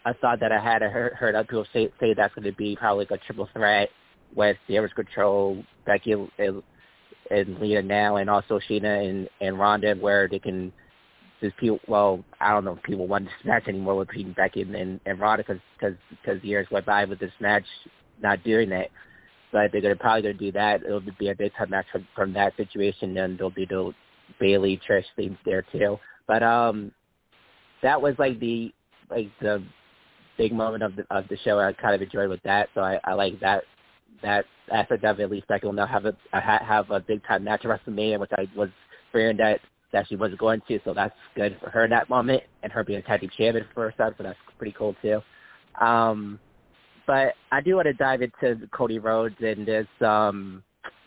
S8: I thought that I had heard, heard other people say, say that's going to be probably like a triple threat with Damage Control, Becky and, and Lita now, and also Sheena and, and Ronda, where they can just people. Well, I don't know if people want this match anymore between Becky and, and, and Ronda because because years went by with this match not doing that. But they're gonna probably going to do that. It'll be a big time match from, from that situation. Then there'll be the Bayley Trish themes there too. But um, that was like the like the big moment of the of the show. I kind of enjoyed with that, so I, I like that that aspect of it. At least Becky will now have a have a big time match at WrestleMania, which I was fearing that that she wasn't going to. So that's good for her in that moment, and her being a tag team champion for herself. So that's pretty cool too. Um, But I do want to dive into Cody Rhodes and this, um,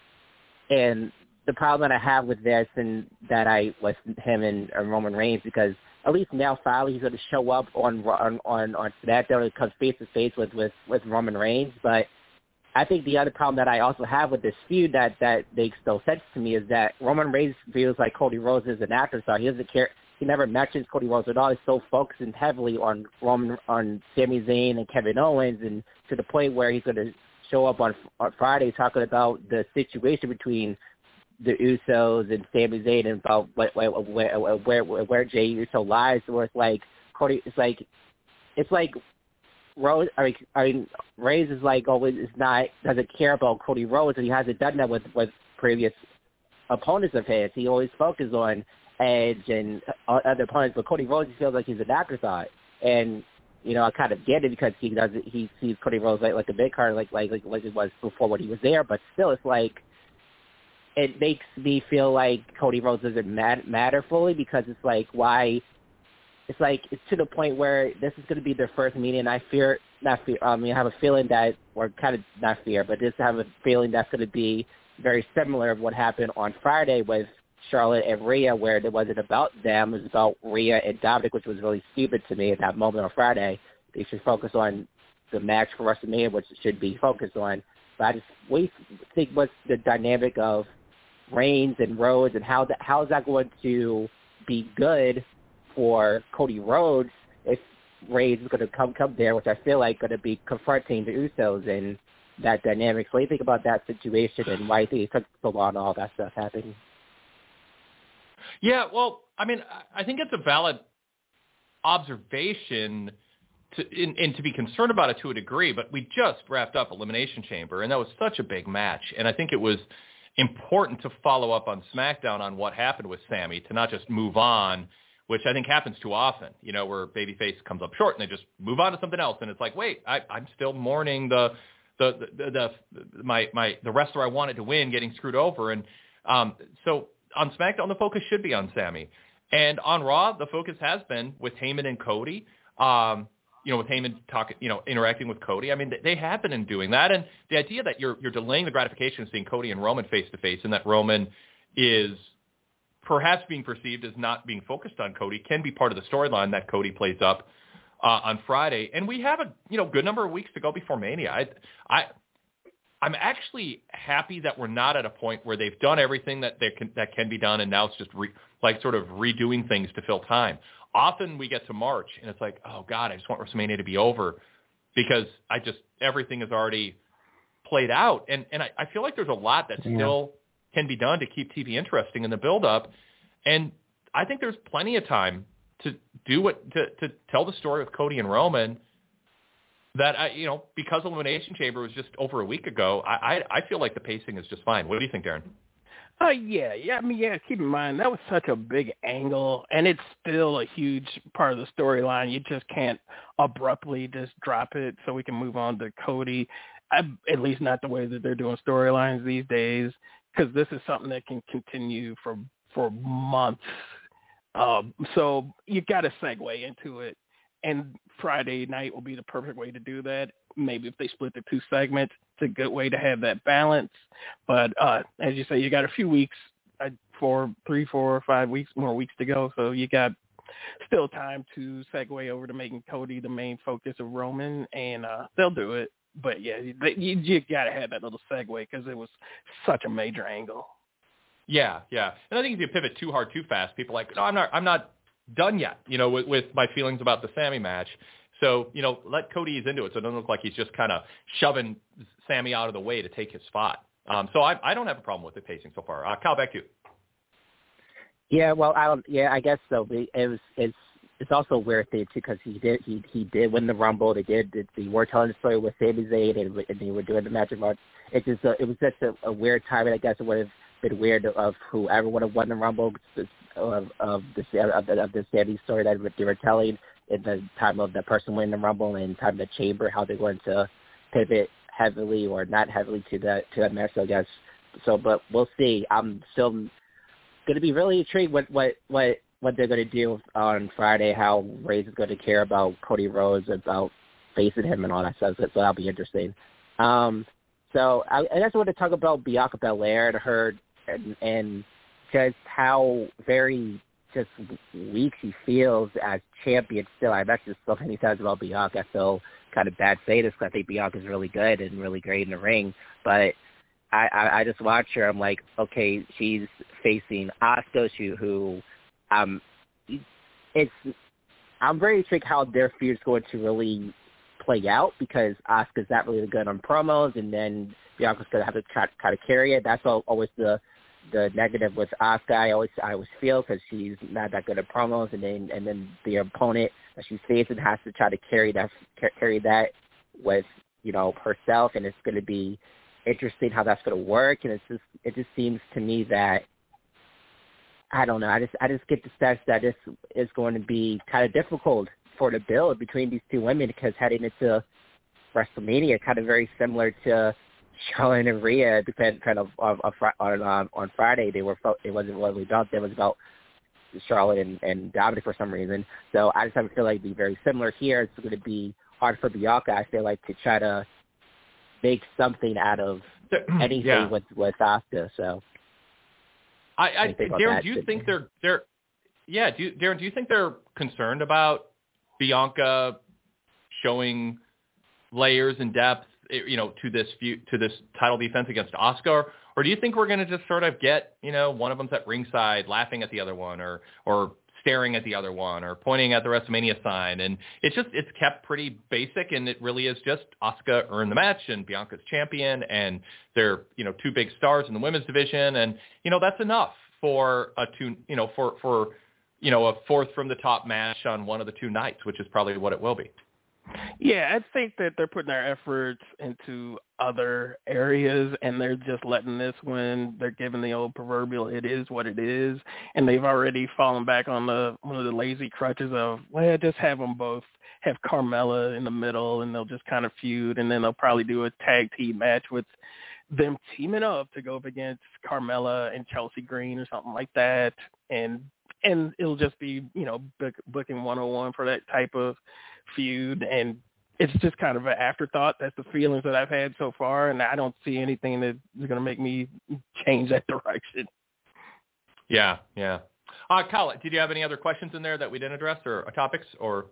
S8: and the problem that I have with this and that I with him and, and Roman Reigns, because at least now finally he's going to show up on on on, on SmackDown and come face to face with with with Roman Reigns. But I think the other problem that I also have with this feud that that makes no sense to me is that Roman Reigns feels like Cody Rhodes is an afterthought. He doesn't care. He never mentions Cody Rhodes at all. He's so focusing heavily on Roman, on Sami Zayn and Kevin Owens, and to the point where he's going to show up on, on Friday talking about the situation between the Usos and Sami Zayn and about where where where, where, where Jey Uso lies. Where it's like Cody, it's like it's like Rose. I mean, I mean, Reigns is like always is not doesn't care about Cody Rhodes, and he hasn't done that with with previous opponents of his. He always focuses on Edge and other opponents, but Cody Rhodes feels like he's an afterthought, and you know I kind of get it because he does he sees Cody Rhodes like, like a big card, like like like like it was before when he was there, but still it's like it makes me feel like Cody Rhodes doesn't mat- matter fully because it's like why it's like it's to the point where this is going to be their first meeting, and I fear not fear I mean I have a feeling that or kind of not fear, but just have a feeling that's going to be very similar of what happened on Friday with Charlotte and Rhea, where it wasn't about them, it was about Rhea and Dominic, which was really stupid to me at that moment on Friday. They should focus on the match for WrestleMania, which it should be focused on. But I just we think what's the dynamic of Reigns and Rhodes, and how that how is that going to be good for Cody Rhodes if Reigns is going to come come there, which I feel like going to be confronting the Usos and that dynamic. So what do you think about that situation, and why do you think it took so long and all that stuff happening?
S3: Yeah, well, I mean, I think it's a valid observation to, and, and to be concerned about it to a degree, but we just wrapped up Elimination Chamber, and that was such a big match, and I think it was important to follow up on SmackDown on what happened with Sami, to not just move on, which I think happens too often, you know, where babyface comes up short and they just move on to something else, and it's like, wait, I, I'm still mourning the the the, the the my my the wrestler I wanted to win getting screwed over, and um, so. On SmackDown, the focus should be on Sami. And on Raw, the focus has been with Heyman and Cody, um, you know, with Heyman talking, you know, interacting with Cody. I mean, they have been in doing that. And the idea that you're you're delaying the gratification of seeing Cody and Roman face-to-face, and that Roman is perhaps being perceived as not being focused on Cody, can be part of the storyline that Cody plays up uh, on Friday. And we have a, you know, good number of weeks to go before Mania. I, I, I'm actually happy that we're not at a point where they've done everything that they can, that can be done, and now it's just re, like sort of redoing things to fill time. Often we get to March, and it's like, oh, God, I just want WrestleMania to be over because I just everything is already played out. And, and I, I feel like there's a lot that
S8: yeah.
S3: still can be done to keep T V interesting in the build-up. And I think there's plenty of time to do what to, to tell the story with Cody and Roman that, I, you know, because Elimination Chamber was just over a week ago, I, I I feel like the pacing is just fine. What do you think, Darren?
S4: Uh, yeah, yeah. I mean, yeah. Keep in mind that was such a big angle, and it's still a huge part of the storyline. You just can't abruptly just drop it so we can move on to Cody. I, at least not the way that they're doing storylines these days, because this is something that can continue for for months. Um, so you got to segue into it. And Friday night will be the perfect way to do that. Maybe if they split the two segments, it's a good way to have that balance. But uh, as you say, you got a few weeks, uh, four, three, four, five weeks, more weeks to go. So you got still time to segue over to making Cody the main focus of Roman, and uh, they'll do it. But yeah, you, you got to have that little segue because it was such a major angle.
S3: Yeah, yeah. And I think if you pivot too hard, too fast, people are like, no, I'm not, I'm not done yet, you know, with, with my feelings about the Sami match. So, you know, let Cody ease into it so it doesn't look like he's just kind of shoving Sammy out of the way to take his spot. Um, so I, I don't have a problem with the pacing so far. Uh, Kyle, back to you.
S8: Yeah, well, I don't, yeah, I guess so. It was it's it's also a weird thing too because he did he he did win the Rumble. They did they were telling the story with Sami Zayn and, and they were doing the Magic March. It just uh, it was just a, a weird timing. I guess it would have been weird of whoever would have won the Rumble of of the of the, of the Sami story that they were telling in the time of the person winning the Rumble and time of the Chamber, how they're going to pivot heavily or not heavily to that to that match. So I guess so, but we'll see. I'm still going to be really intrigued what what what what they're going to do on Friday. How Reigns is going to care about Cody Rhodes, about facing him and all that stuff. So that'll be interesting. Um, so I, I just want to talk about Bianca Belair and her and, and just how very just weak she feels as champion still. I mentioned so many times about Bianca. I feel kind of bad saying this because I think Bianca's really good and really great in the ring. But I, I, I just watch her. I'm like, okay, she's facing Asuka, she, who um, it's I'm very intrigued how their feud is going to really play out because Asuka's not really good on promos, and then Bianca's going to have to try, try to carry it. That's all, always the the negative with Asuka. I always I always feel because she's not that good at promos, and then and then the opponent that she's facing has to try to carry that carry that with you know herself, and it's going to be interesting how that's going to work. And it's just it just seems to me that I don't know. I just I just get the sense that this is going to be kind of difficult for the build between these two women because heading into WrestleMania, kind of very similar to Charlotte and Rhea, depend kind of on on on, on Friday. They were it wasn't what we thought. It was about Charlotte and, and Dominic for some reason. So I just have to feel like it'd be very similar here. It's going to be hard for Bianca, I feel like, to try to make something out of anything
S3: yeah.
S8: with with Asuka. So
S3: I, I Darren, do you think they're they're yeah, do you, Darren, do you think they're concerned about Bianca showing layers and depth, you know, to this feud, to this title defense against Asuka, or, or do you think we're going to just sort of get, you know, one of them's at ringside laughing at the other one, or or staring at the other one, or pointing at the WrestleMania sign, and it's just it's kept pretty basic, and it really is just Asuka earned the match, and Bianca's champion, and they're you know two big stars in the women's division, and you know that's enough for a two you know for for you know a fourth from the top match on one of the two nights, which is probably what it will be.
S4: Yeah, I think that they're putting their efforts into other areas, and they're just letting this one, they're giving the old proverbial, it is what it is, and they've already fallen back on the one of the lazy crutches of, well, just have them both, have Carmella in the middle, and they'll just kind of feud, and then they'll probably do a tag team match with them teaming up to go up against Carmella and Chelsea Green or something like that, and and it'll just be, you know, book, booking one oh one for that type of feud, and it's just kind of an afterthought. That's the feelings that I've had so far, and I don't see anything that is going to make me change that direction.
S3: Yeah, yeah. Uh, Kyle, did you have any other questions in there that we didn't address, or, or topics, or?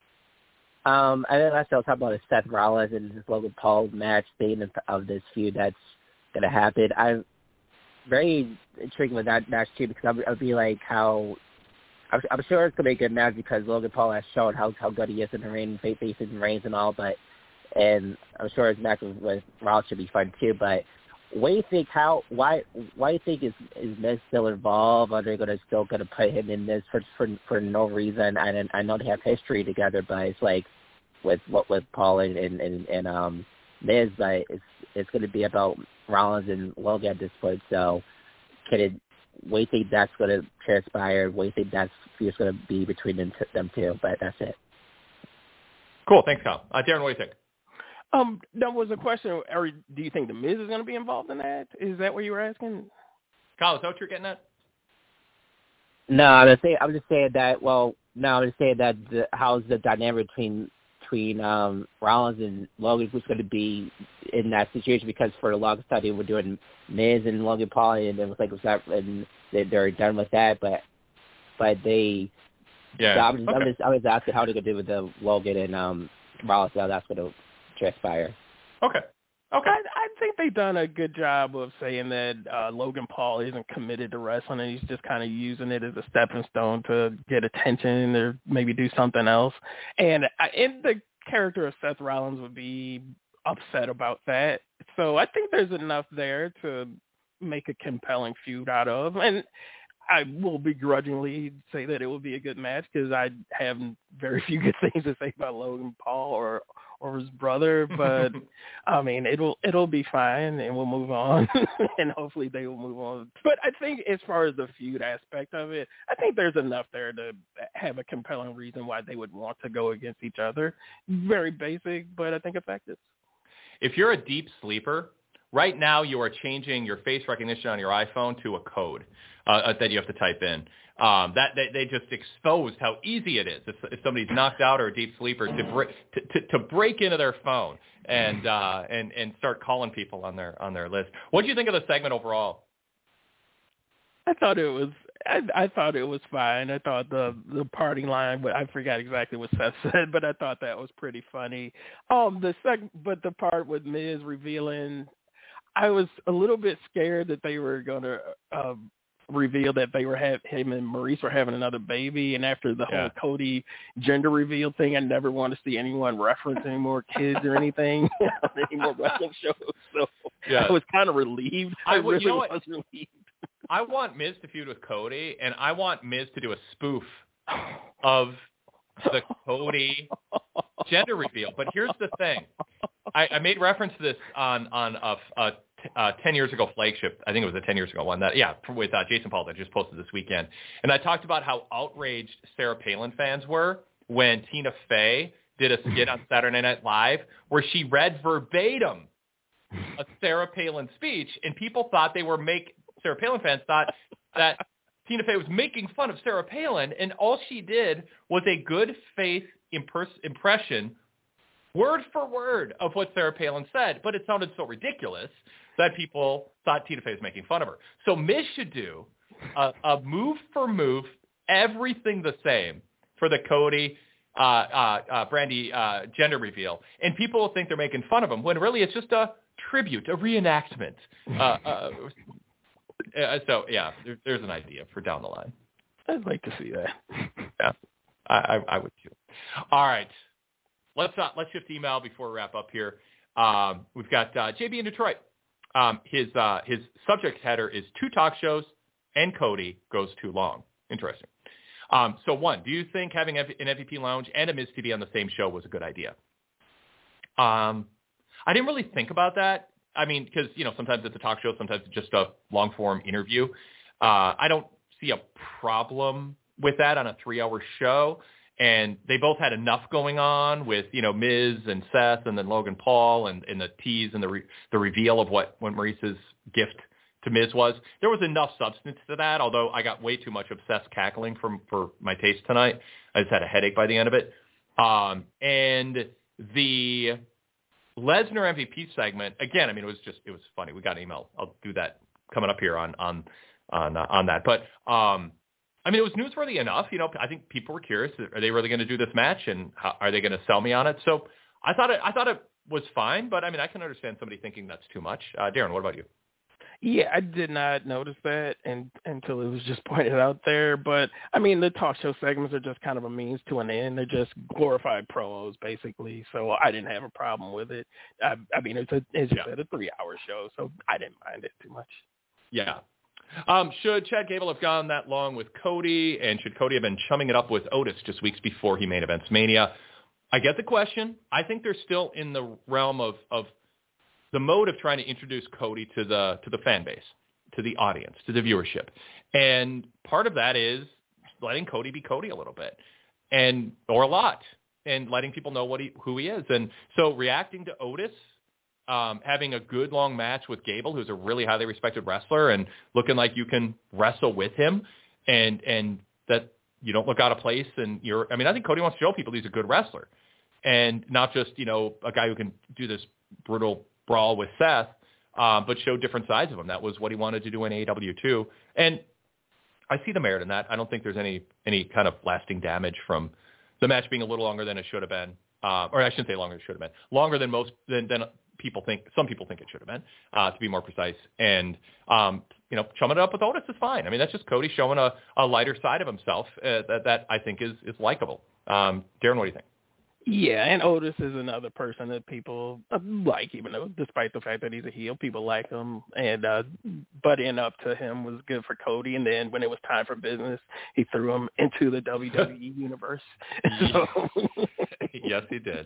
S8: Um, I think last I was talking about is Seth Rollins and his Logan Paul match theme of this feud that's going to happen. I'm very intrigued with that match too, because I'll, I'll be like how I'm, I'm sure it's gonna be a good match because Logan Paul has shown how how good he is in the ring, facing Reigns and all. But and I'm sure his match with, with Rollins should be fun too. But what do you think? How why why do you think is is Miz still involved? Are they gonna still gonna put him in this for for for no reason? And I know they have history together, but it's like with what with Paul and and and, and um Miz, but it's it's gonna be about Rollins and Logan at this point. So can it? What do you think that's going to transpire? What do you think that's feud's going to be between them, t- them two? But that's it.
S3: Cool. Thanks, Kyle. Uh, Darren, what do you think?
S4: Um, that was a question. Or do you think the Miz is going to be involved in that? Is that what you were asking?
S3: Kyle, is that what you're getting at?
S8: No, I'm just saying. I'm just saying that. Well, no, I'm just saying that. The, how's the dynamic between between um, Rollins and Logan? Who's going to be in that situation? Because for the longest time they were doing Miz and Logan Paul, and it was like it was that, and they, they're done with that. But but they.
S3: Yeah.
S8: So I'm, just,
S3: okay.
S8: I'm just I'm just asking how they're going to do with the Logan and um, Rollins. How that's going to transpire.
S3: Okay. Okay.
S4: I, I think they've done a good job of saying that uh, Logan Paul isn't committed to wrestling and he's just kind of using it as a stepping stone to get attention or maybe do something else. And, I, and the character of Seth Rollins would be upset about that. So I think there's enough there to make a compelling feud out of. And I will begrudgingly say that it will be a good match because I have very few good things to say about Logan Paul or or his brother, but I mean it'll it'll be fine and we'll move on and hopefully they will move on. But I think as far as the feud aspect of it, I think there's enough there to have a compelling reason why they would want to go against each other. Very basic, but I think effective.
S3: If you're a deep sleeper, right now you are changing your face recognition on your iPhone to a code uh, that you have to type in. Um, that they, they just exposed how easy it is if, if somebody's knocked out or a deep sleeper to, bre- to, to to break into their phone and uh, and and start calling people on their on their list. What do you think of the segment overall?
S4: I thought it was. I, I thought it was fine. I thought the the parting line, but I forgot exactly what Seth said, but I thought that was pretty funny. Um, the sec, but the part with Miz revealing, I was a little bit scared that they were going to uh, reveal that they were have him and Maurice were having another baby, and after the
S3: yeah.
S4: whole Cody gender reveal thing, I never want to see anyone reference any more kids or anything on any more wrestling shows. So yeah. I was kind of relieved. I, I really
S3: you know
S4: was relieved.
S3: I want Miz to feud with Cody, and I want Miz to do a spoof of the Cody gender reveal. But here's the thing. I, I made reference to this on, on a, a, a ten years ago flagship. I think it was a ten years ago one. That Yeah, with uh, Jason Paul that just posted this weekend. And I talked about how outraged Sarah Palin fans were when Tina Fey did a skit on Saturday Night Live where she read verbatim a Sarah Palin speech, and people thought they were make Sarah Palin fans thought that Tina Fey was making fun of Sarah Palin, and all she did was a good faith impers- impression, word for word, of what Sarah Palin said, but it sounded so ridiculous that people thought Tina Fey was making fun of her. So Miz should do a, a move for move, everything the same for the Cody uh, uh, uh, Brandy uh, gender reveal, and people will think they're making fun of him when really it's just a tribute, a reenactment. Uh, uh, Uh, so yeah, there, there's an idea for down the line.
S4: I'd like to see that.
S3: Yeah, I, I, I would too. All right, let's uh, let's shift to email before we wrap up here. Um, we've got uh, J B in Detroit. Um, his uh, his subject header is two talk shows and Cody goes too long. Interesting. Um, so one, do you think having an M V P Lounge and a Miz T V on the same show was a good idea? Um, I didn't really think about that. I mean, because, you know, sometimes it's a talk show, sometimes it's just a long-form interview. Uh, I don't see a problem with that on a three-hour show. And they both had enough going on with, you know, Miz and Seth and then Logan Paul and, and the tease and the re- the reveal of what, what Maurice's gift to Miz was. There was enough substance to that, although I got way too much of Seth's cackling from, for my taste tonight. I just had a headache by the end of it. Um, and the Lesnar M V P segment, again, I mean, it was just, it was funny. We got an email. I'll do that coming up here on, on, on, uh, on that. But, um, I mean, it was newsworthy enough. You know, I think people were curious. Are they really going to do this match, and how, are they going to sell me on it? So I thought it, I thought it was fine, but I mean, I can understand somebody thinking that's too much. Uh, Darren, what about you?
S4: Yeah, I did not notice that and, until it was just pointed out there. But, I mean, the talk show segments are just kind of a means to an end. They're just glorified promos, basically. So I didn't have a problem with it. I, I mean, it's, a, as you yeah. said, a three-hour show, so I didn't mind it too much.
S3: Yeah. Um, should Chad Gable have gone that long with Cody, and should Cody have been chumming it up with Otis just weeks before he main events Mania? I get the question. I think they're still in the realm of, of the mode of trying to introduce Cody to the to the fan base, to the audience, to the viewership. And part of that is letting Cody be Cody a little bit, and or a lot, and letting people know what he who he is. And so reacting to Otis, um, having a good long match with Gable, who's a really highly respected wrestler, and looking like you can wrestle with him, and and that you don't look out of place. And you're, I mean, I think Cody wants to show people he's a good wrestler, and not just, you know, a guy who can do this brutal brawl with Seth, uh, but show different sides of him. That was what he wanted to do in A E W too. And I see the merit in that. I don't think there's any any kind of lasting damage from the match being a little longer than it should have been. Uh, or I shouldn't say longer than it should have been. Longer than most than, than people think, some people think it should have been, uh, to be more precise. And, um, you know, chumming it up with Otis is fine. I mean, that's just Cody showing a, a lighter side of himself uh, that, that I think is, is likable. Um, Darren, what do you think?
S4: Yeah, and Otis is another person that people like, even though, despite the fact that he's a heel, people like him. And uh, butting up to him was good for Cody. And then when it was time for business, he threw him into the W W E universe. So.
S3: Yes, he did.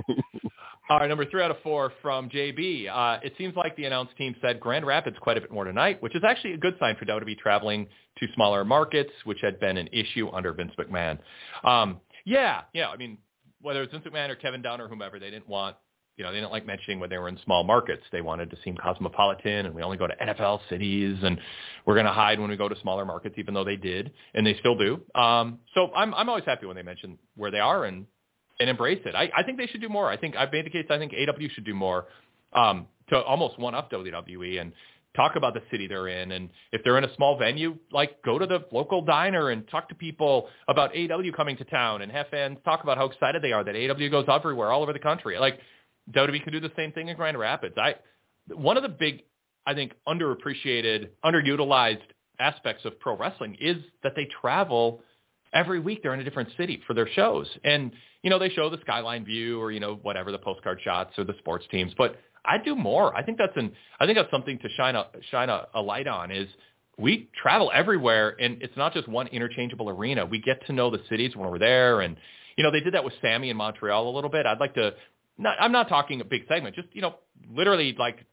S3: All right, number three out of four from J B. Uh, it seems like the announce team said Grand Rapids quite a bit more tonight, which is actually a good sign for W W E traveling to smaller markets, which had been an issue under Vince McMahon. Um, yeah, yeah, I mean, whether it's Vince McMahon or Kevin Dunn or whomever, they didn't want, you know, they didn't like mentioning when they were in small markets. They wanted to seem cosmopolitan, and we only go to N F L cities, and we're going to hide when we go to smaller markets, even though they did, and they still do. Um, so I'm I'm always happy when they mention where they are and and embrace it. I, I think they should do more. I think I've made the case. I think A W should do more um, to almost one up W W E and talk about the city they're in. And if they're in a small venue, like go to the local diner and talk to people about A W coming to town and have fans talk about how excited they are that A W goes everywhere, all over the country. Like W W E could do the same thing in Grand Rapids. I one of the big, I think, underappreciated, underutilized aspects of pro wrestling is that they travel every week. They're in a different city for their shows. And, you know, they show the skyline view or, you know, whatever, the postcard shots or the sports teams. But I'd do more. I think that's an, I think that's something to shine a, shine a, a light on is we travel everywhere, and it's not just one interchangeable arena. We get to know the cities when we're there. And, you know, they did that with Sammy in Montreal a little bit. I'd like to, not, I'm not talking a big segment, just, you know, literally like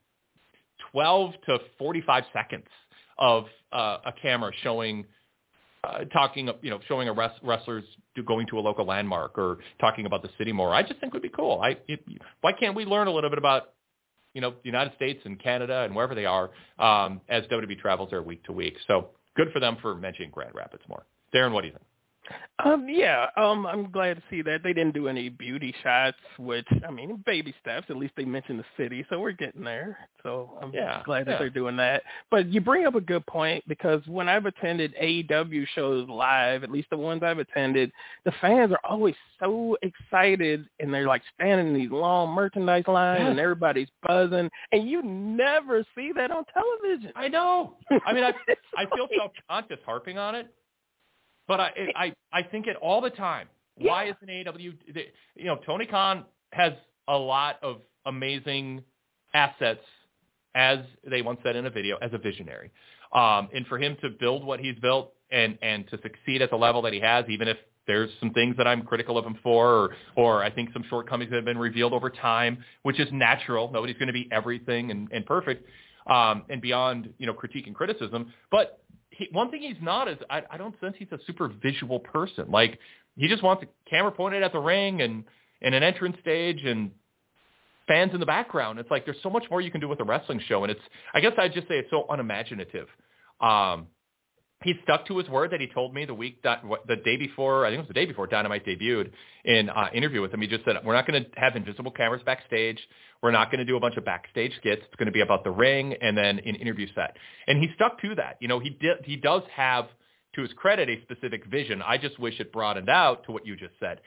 S3: twelve to forty-five seconds of uh, a camera showing Uh, talking, you know, showing a rest, wrestlers do, going to a local landmark or talking about the city more, I just think would be cool. I, it, why can't we learn a little bit about, you know, the United States and Canada and wherever they are um, as W W E travels there week to week? So good for them for mentioning Grand Rapids more. Darren, what do you think?
S4: Um, yeah, um, I'm glad to see that they didn't do any beauty shots, which, I mean, baby steps. At least they mentioned the city, so we're getting there. So I'm
S3: yeah,
S4: glad that
S3: yeah.
S4: they're doing that. But you bring up a good point, because when I've attended A E W shows live, at least the ones I've attended, the fans are always so excited, and they're like standing in these long merchandise lines,
S3: yeah.
S4: and everybody's buzzing, and you never see that on television.
S3: I know. I mean, I I feel self-conscious harping on it. But I, I I think it all the time.
S4: Yeah.
S3: Why isn't A E W? You know, Tony Khan has a lot of amazing assets, as they once said in a video, as a visionary. Um, and for him to build what he's built and, and to succeed at the level that he has, even if there's some things that I'm critical of him for, or, or I think some shortcomings that have been revealed over time, which is natural. Nobody's going to be everything and, and perfect um, and beyond, you know, critique and criticism. But He, one thing he's not is I, I don't sense he's a super visual person. Like, he just wants a camera pointed at the ring and, and an entrance stage and fans in the background. It's like there's so much more you can do with a wrestling show, and it's I guess I'd just say it's so unimaginative. Um, he stuck to his word that he told me the week that the day before, I think it was the day before Dynamite debuted, in uh, interview with him. He just said, we're not going to have invisible cameras backstage. We're not going to do a bunch of backstage skits. It's going to be about the ring and then an interview set. And he stuck to that. You know, he did, he does have, to his credit, a specific vision. I just wish it broadened out to what you just said.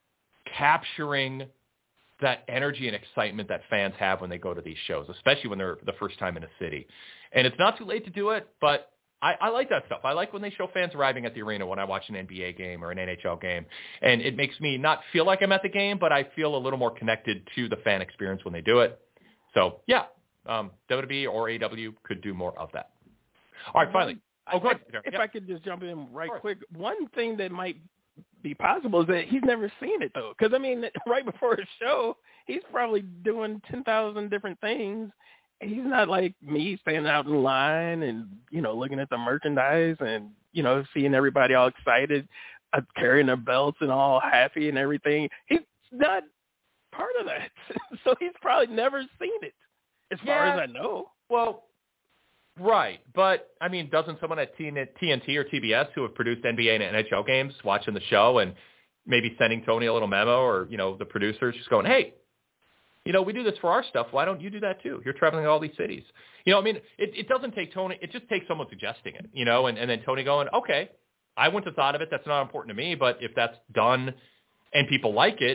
S3: Capturing that energy and excitement that fans have when they go to these shows, especially when they're the first time in a city. And it's not too late to do it, but I, I like that stuff. I like when they show fans arriving at the arena when I watch an N B A game or an N H L game. And it makes me not feel like I'm at the game, but I feel a little more connected to the fan experience when they do it. So, yeah, um, W W E or A E W could do more of that. All right, finally. Oh, go ahead.
S4: If
S3: yep.
S4: I could just jump in right quick. One thing that might be possible is that he's never seen it, though. Because, I mean, right before his show, he's probably doing ten thousand different things. He's not like me standing out in line and, you know, looking at the merchandise and, you know, seeing everybody all excited, uh, carrying their belts and all happy and everything. He's not part of that. So he's probably never seen it, as
S3: yeah.
S4: far as I know.
S3: Well, right. But, I mean, doesn't someone at T N T or T B S who have produced N B A and N H L games watching the show and maybe sending Tony a little memo, or, you know, the producers just going, hey, you know, we do this for our stuff. Why don't you do that too? You're traveling to all these cities. You know, I mean, it, it doesn't take Tony. It just takes someone suggesting it, you know, and, and then Tony going, okay, I wouldn't have thought of it. That's not important to me. But if that's done and people like it,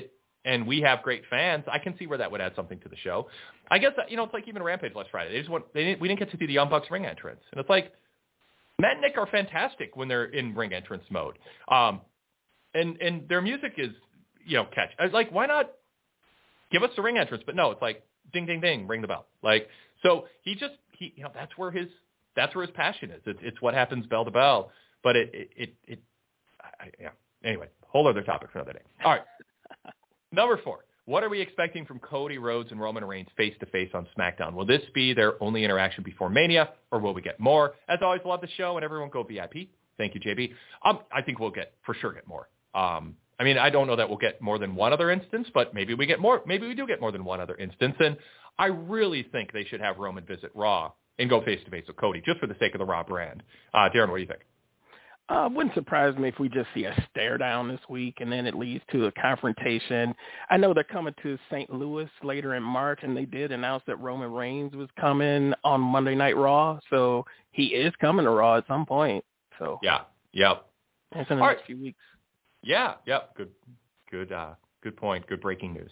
S3: and we have great fans, I can see where that would add something to the show. I guess, you know, it's like even Rampage last Friday. They just want, they didn't, we didn't get to see the Young Bucks ring entrance. And it's like, Matt and Nick are fantastic when they're in ring entrance mode. Um, and, and their music is, you know, catch. I was like, why not give us the ring entrance? But no, it's like, ding, ding, ding, ring the bell. Like, so he just, he, you know, that's where his, that's where his passion is. It's, it's what happens bell to bell. But it, it, it, it I, yeah. Anyway, whole other topic for another day. All right. Number four. What are we expecting from Cody Rhodes and Roman Reigns face-to-face on SmackDown? Will this be their only interaction before Mania, or will we get more? As always, love the show, and everyone go V I P. Thank you, J B. Um, I think we'll get, for sure, get more. Um, I mean, I don't know that we'll get more than one other instance, but maybe we get more. Maybe we do get more than one other instance, and I really think they should have Roman visit Raw and go face-to-face with Cody, just for the sake of the Raw brand. Uh, Darren, what do you think?
S4: Uh, wouldn't surprise me if we just see a stare down this week and then it leads to a confrontation. I know they're coming to Saint Louis later in March, and they did announce that Roman Reigns was coming on Monday Night Raw, so he is coming to Raw at some point. So
S3: yeah, yep.
S4: It's in the
S3: All
S4: next
S3: right.
S4: few weeks.
S3: Yeah, yep. Good, good, uh, good point. Good breaking news.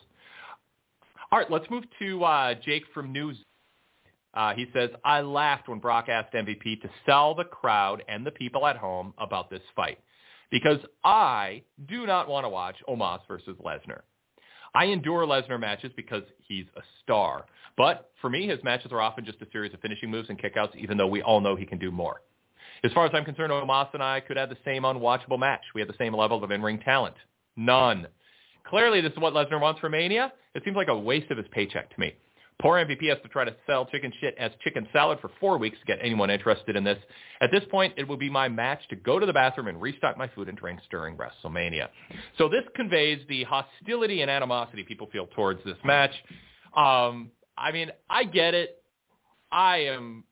S3: All right, let's move to uh, Jake from News. Uh, he says, I laughed when Brock asked M V P to sell the crowd and the people at home about this fight because I do not want to watch Omos versus Lesnar. I endure Lesnar matches because he's a star. But for me, his matches are often just a series of finishing moves and kickouts, even though we all know he can do more. As far as I'm concerned, Omos and I could have the same unwatchable match. We have the same level of in-ring talent. None. Clearly, this is what Lesnar wants for Mania. It seems like a waste of his paycheck to me. Poor M V P has to try to sell chicken shit as chicken salad for four weeks to get anyone interested in this. At this point, it will be my match to go to the bathroom and restock my food and drinks during WrestleMania. So this conveys the hostility and animosity people feel towards this match. Um, I mean, I get it. I am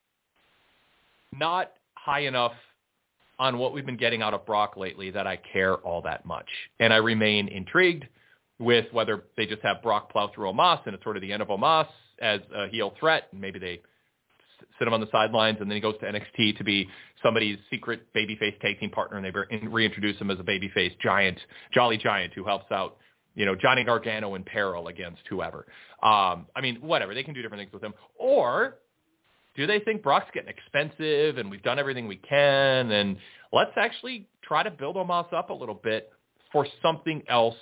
S3: not high enough on what we've been getting out of Brock lately that I care all that much. And I remain intrigued with whether they just have Brock plow through Omos and it's sort of the end of Omos as a heel threat, and maybe they sit him on the sidelines and then he goes to N X T to be somebody's secret babyface tag team partner, and they reintroduce him as a babyface giant, jolly giant who helps out, you know, Johnny Gargano in peril against whoever. Um, I mean, whatever. They can do different things with him. Or do they think Brock's getting expensive and we've done everything we can, and let's actually try to build Omos up a little bit for something else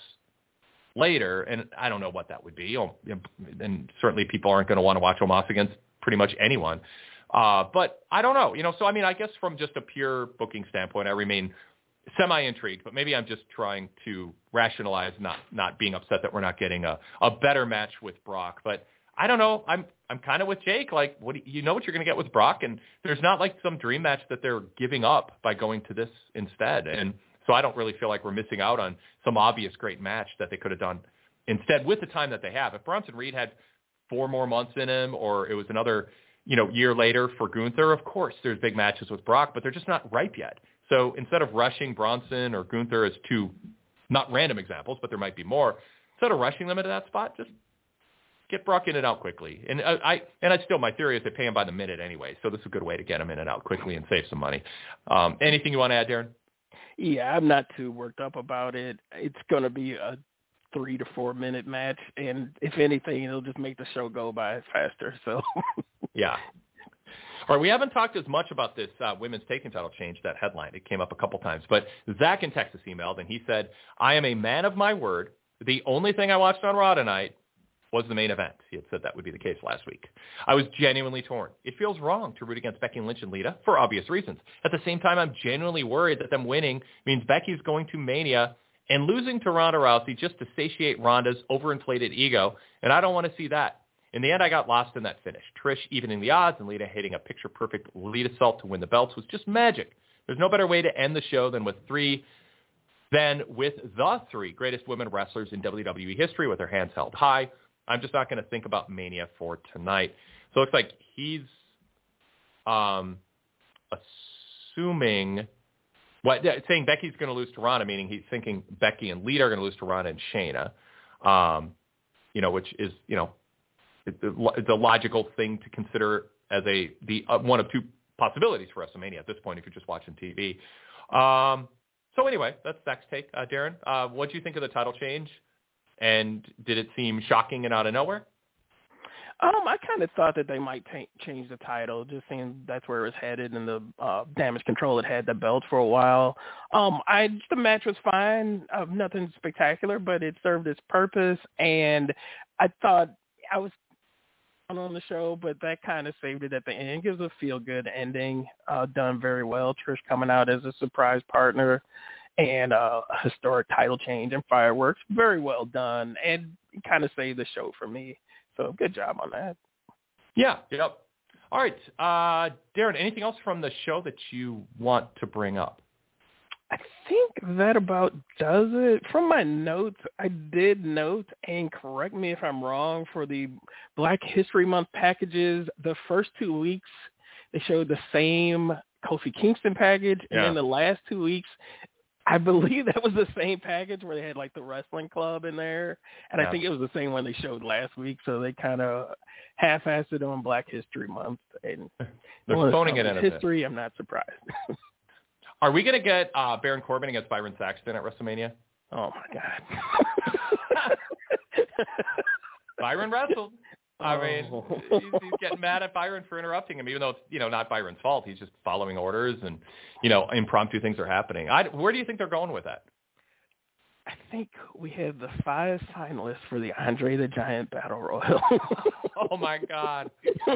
S3: later? And I don't know what that would be. And certainly people aren't going to want to watch Omos against pretty much anyone. Uh, but I don't know. You know, so I mean, I guess from just a pure booking standpoint, I remain semi-intrigued, but maybe I'm just trying to rationalize not, not being upset that we're not getting a, a better match with Brock. But I don't know. I'm I'm kind of with Jake. Like, what do you, you know what you're going to get with Brock, and there's not like some dream match that they're giving up by going to this instead. And so I don't really feel like we're missing out on some obvious great match that they could have done instead with the time that they have. If Bronson Reed had four more months in him, or it was another, you know, year later for Gunther, of course there's big matches with Brock, but they're just not ripe yet. So instead of rushing Bronson or Gunther as two not random examples, but there might be more, instead of rushing them into that spot, just get Brock in and out quickly. And I, I and I still, my theory is they pay him by the minute anyway, so this is a good way to get him in and out quickly and save some money. Um, anything you want to add, Darren?
S4: Yeah, I'm not too worked up about it. It's going to be a three to four minute match, and if anything, it'll just make the show go by faster. So,
S3: yeah. All right, we haven't talked as much about this uh, women's taking title change, that headline. It came up a couple times, but Zach in Texas emailed, and he said, I am a man of my word. The only thing I watched on Raw tonight was the main event. He had said that would be the case last week. I was genuinely torn. It feels wrong to root against Becky Lynch and Lita for obvious reasons. At the same time, I'm genuinely worried that them winning means Becky's going to Mania and losing to Ronda Rousey just to satiate Ronda's overinflated ego, and I don't want to see that. In the end, I got lost in that finish. Trish evening the odds and Lita hitting a picture-perfect Lita salt to win the belts was just magic. There's no better way to end the show than with three, than with the three greatest women wrestlers in W W E history with their hands held high. I'm just not going to think about Mania for tonight. So it looks like he's um, assuming, what, saying Becky's going to lose to Ronda, meaning he's thinking Becky and Lita are going to lose to Ronda and Shayna, um, you know, which is, you know, it's a logical thing to consider as a the uh, one of two possibilities for WrestleMania at this point if you're just watching T V. Um, so anyway, that's Zach's take. Uh, Darren, uh, what do you think of the title change? And did it seem shocking and out of nowhere?
S4: Um, I kind of thought that they might t- change the title, just seeing that's where it was headed, and the uh, Damage Control had had the belt for a while. Um, I the match was fine, uh, nothing spectacular, but it served its purpose, and I thought I was on the show, but that kind of saved it at the end. It gives a feel-good ending, uh, done very well. Trish coming out as a surprise partner, and uh, a historic title change and fireworks, very well done, and it kind of saved the show for me. So good job on that.
S3: Yeah, yep. All right. Uh, Darren, anything else from the show that you want to bring up?
S4: I think that about does it. From my notes, I did note, and correct me if I'm wrong, for the Black History Month packages, the first two weeks they showed the same Kofi Kingston package, and
S3: yeah.
S4: then the last two weeks, I believe that was the same package where they had like the wrestling club in there. And yeah. I think it was the same one they showed last week. So they kind of half-assed it on Black History Month. And
S3: they're phoning it in a
S4: history,
S3: bit.
S4: I'm not surprised.
S3: Are we going to get uh, Baron Corbin against Byron Saxton at WrestleMania?
S4: Oh, my God.
S3: Byron wrestled. I mean,
S4: oh.
S3: he's, he's getting mad at Byron for interrupting him, even though it's, you know, not Byron's fault. He's just following orders and, you know, impromptu things are happening. I, where do you think they're going with that?
S4: I think we have the five finalists for the Andre the Giant Battle Royal.
S3: Oh, my God.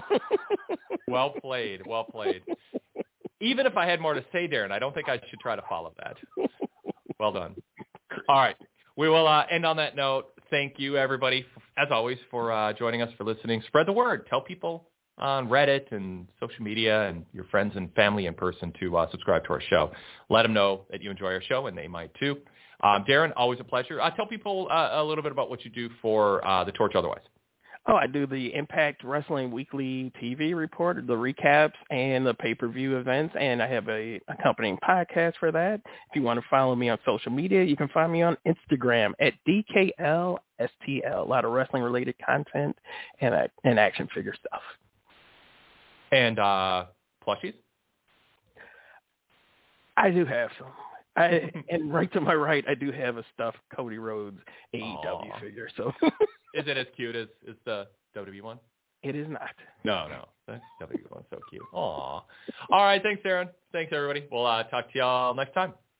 S3: Well played. Well played. Even if I had more to say, Darren, I don't think I should try to follow that. Well done. All right. We will uh, end on that note. Thank you, everybody, as always, for uh, joining us, for listening. Spread the word. Tell people on Reddit and social media and your friends and family in person to uh, subscribe to our show. Let them know that you enjoy our show, and they might too. Um, Darren, always a pleasure. Uh, tell people uh, a little bit about what you do for uh, the Torch otherwise.
S4: Oh, I do the Impact Wrestling Weekly T V report, the recaps, and the pay-per-view events, and I have a accompanying podcast for that. If you want to follow me on social media, you can find me on Instagram at D K L S T L. A lot of wrestling-related content and, uh, and action figure stuff.
S3: And uh, plushies?
S4: I do have some. I, and right to my right, I do have a stuffed Cody Rhodes A E W Aww. Figure. So,
S3: is it as cute as, as the W W E one?
S4: It is not.
S3: No, no. The W W E one's so cute. Aw. All right. Thanks, Darren. Thanks, everybody. We'll uh, talk to y'all next time.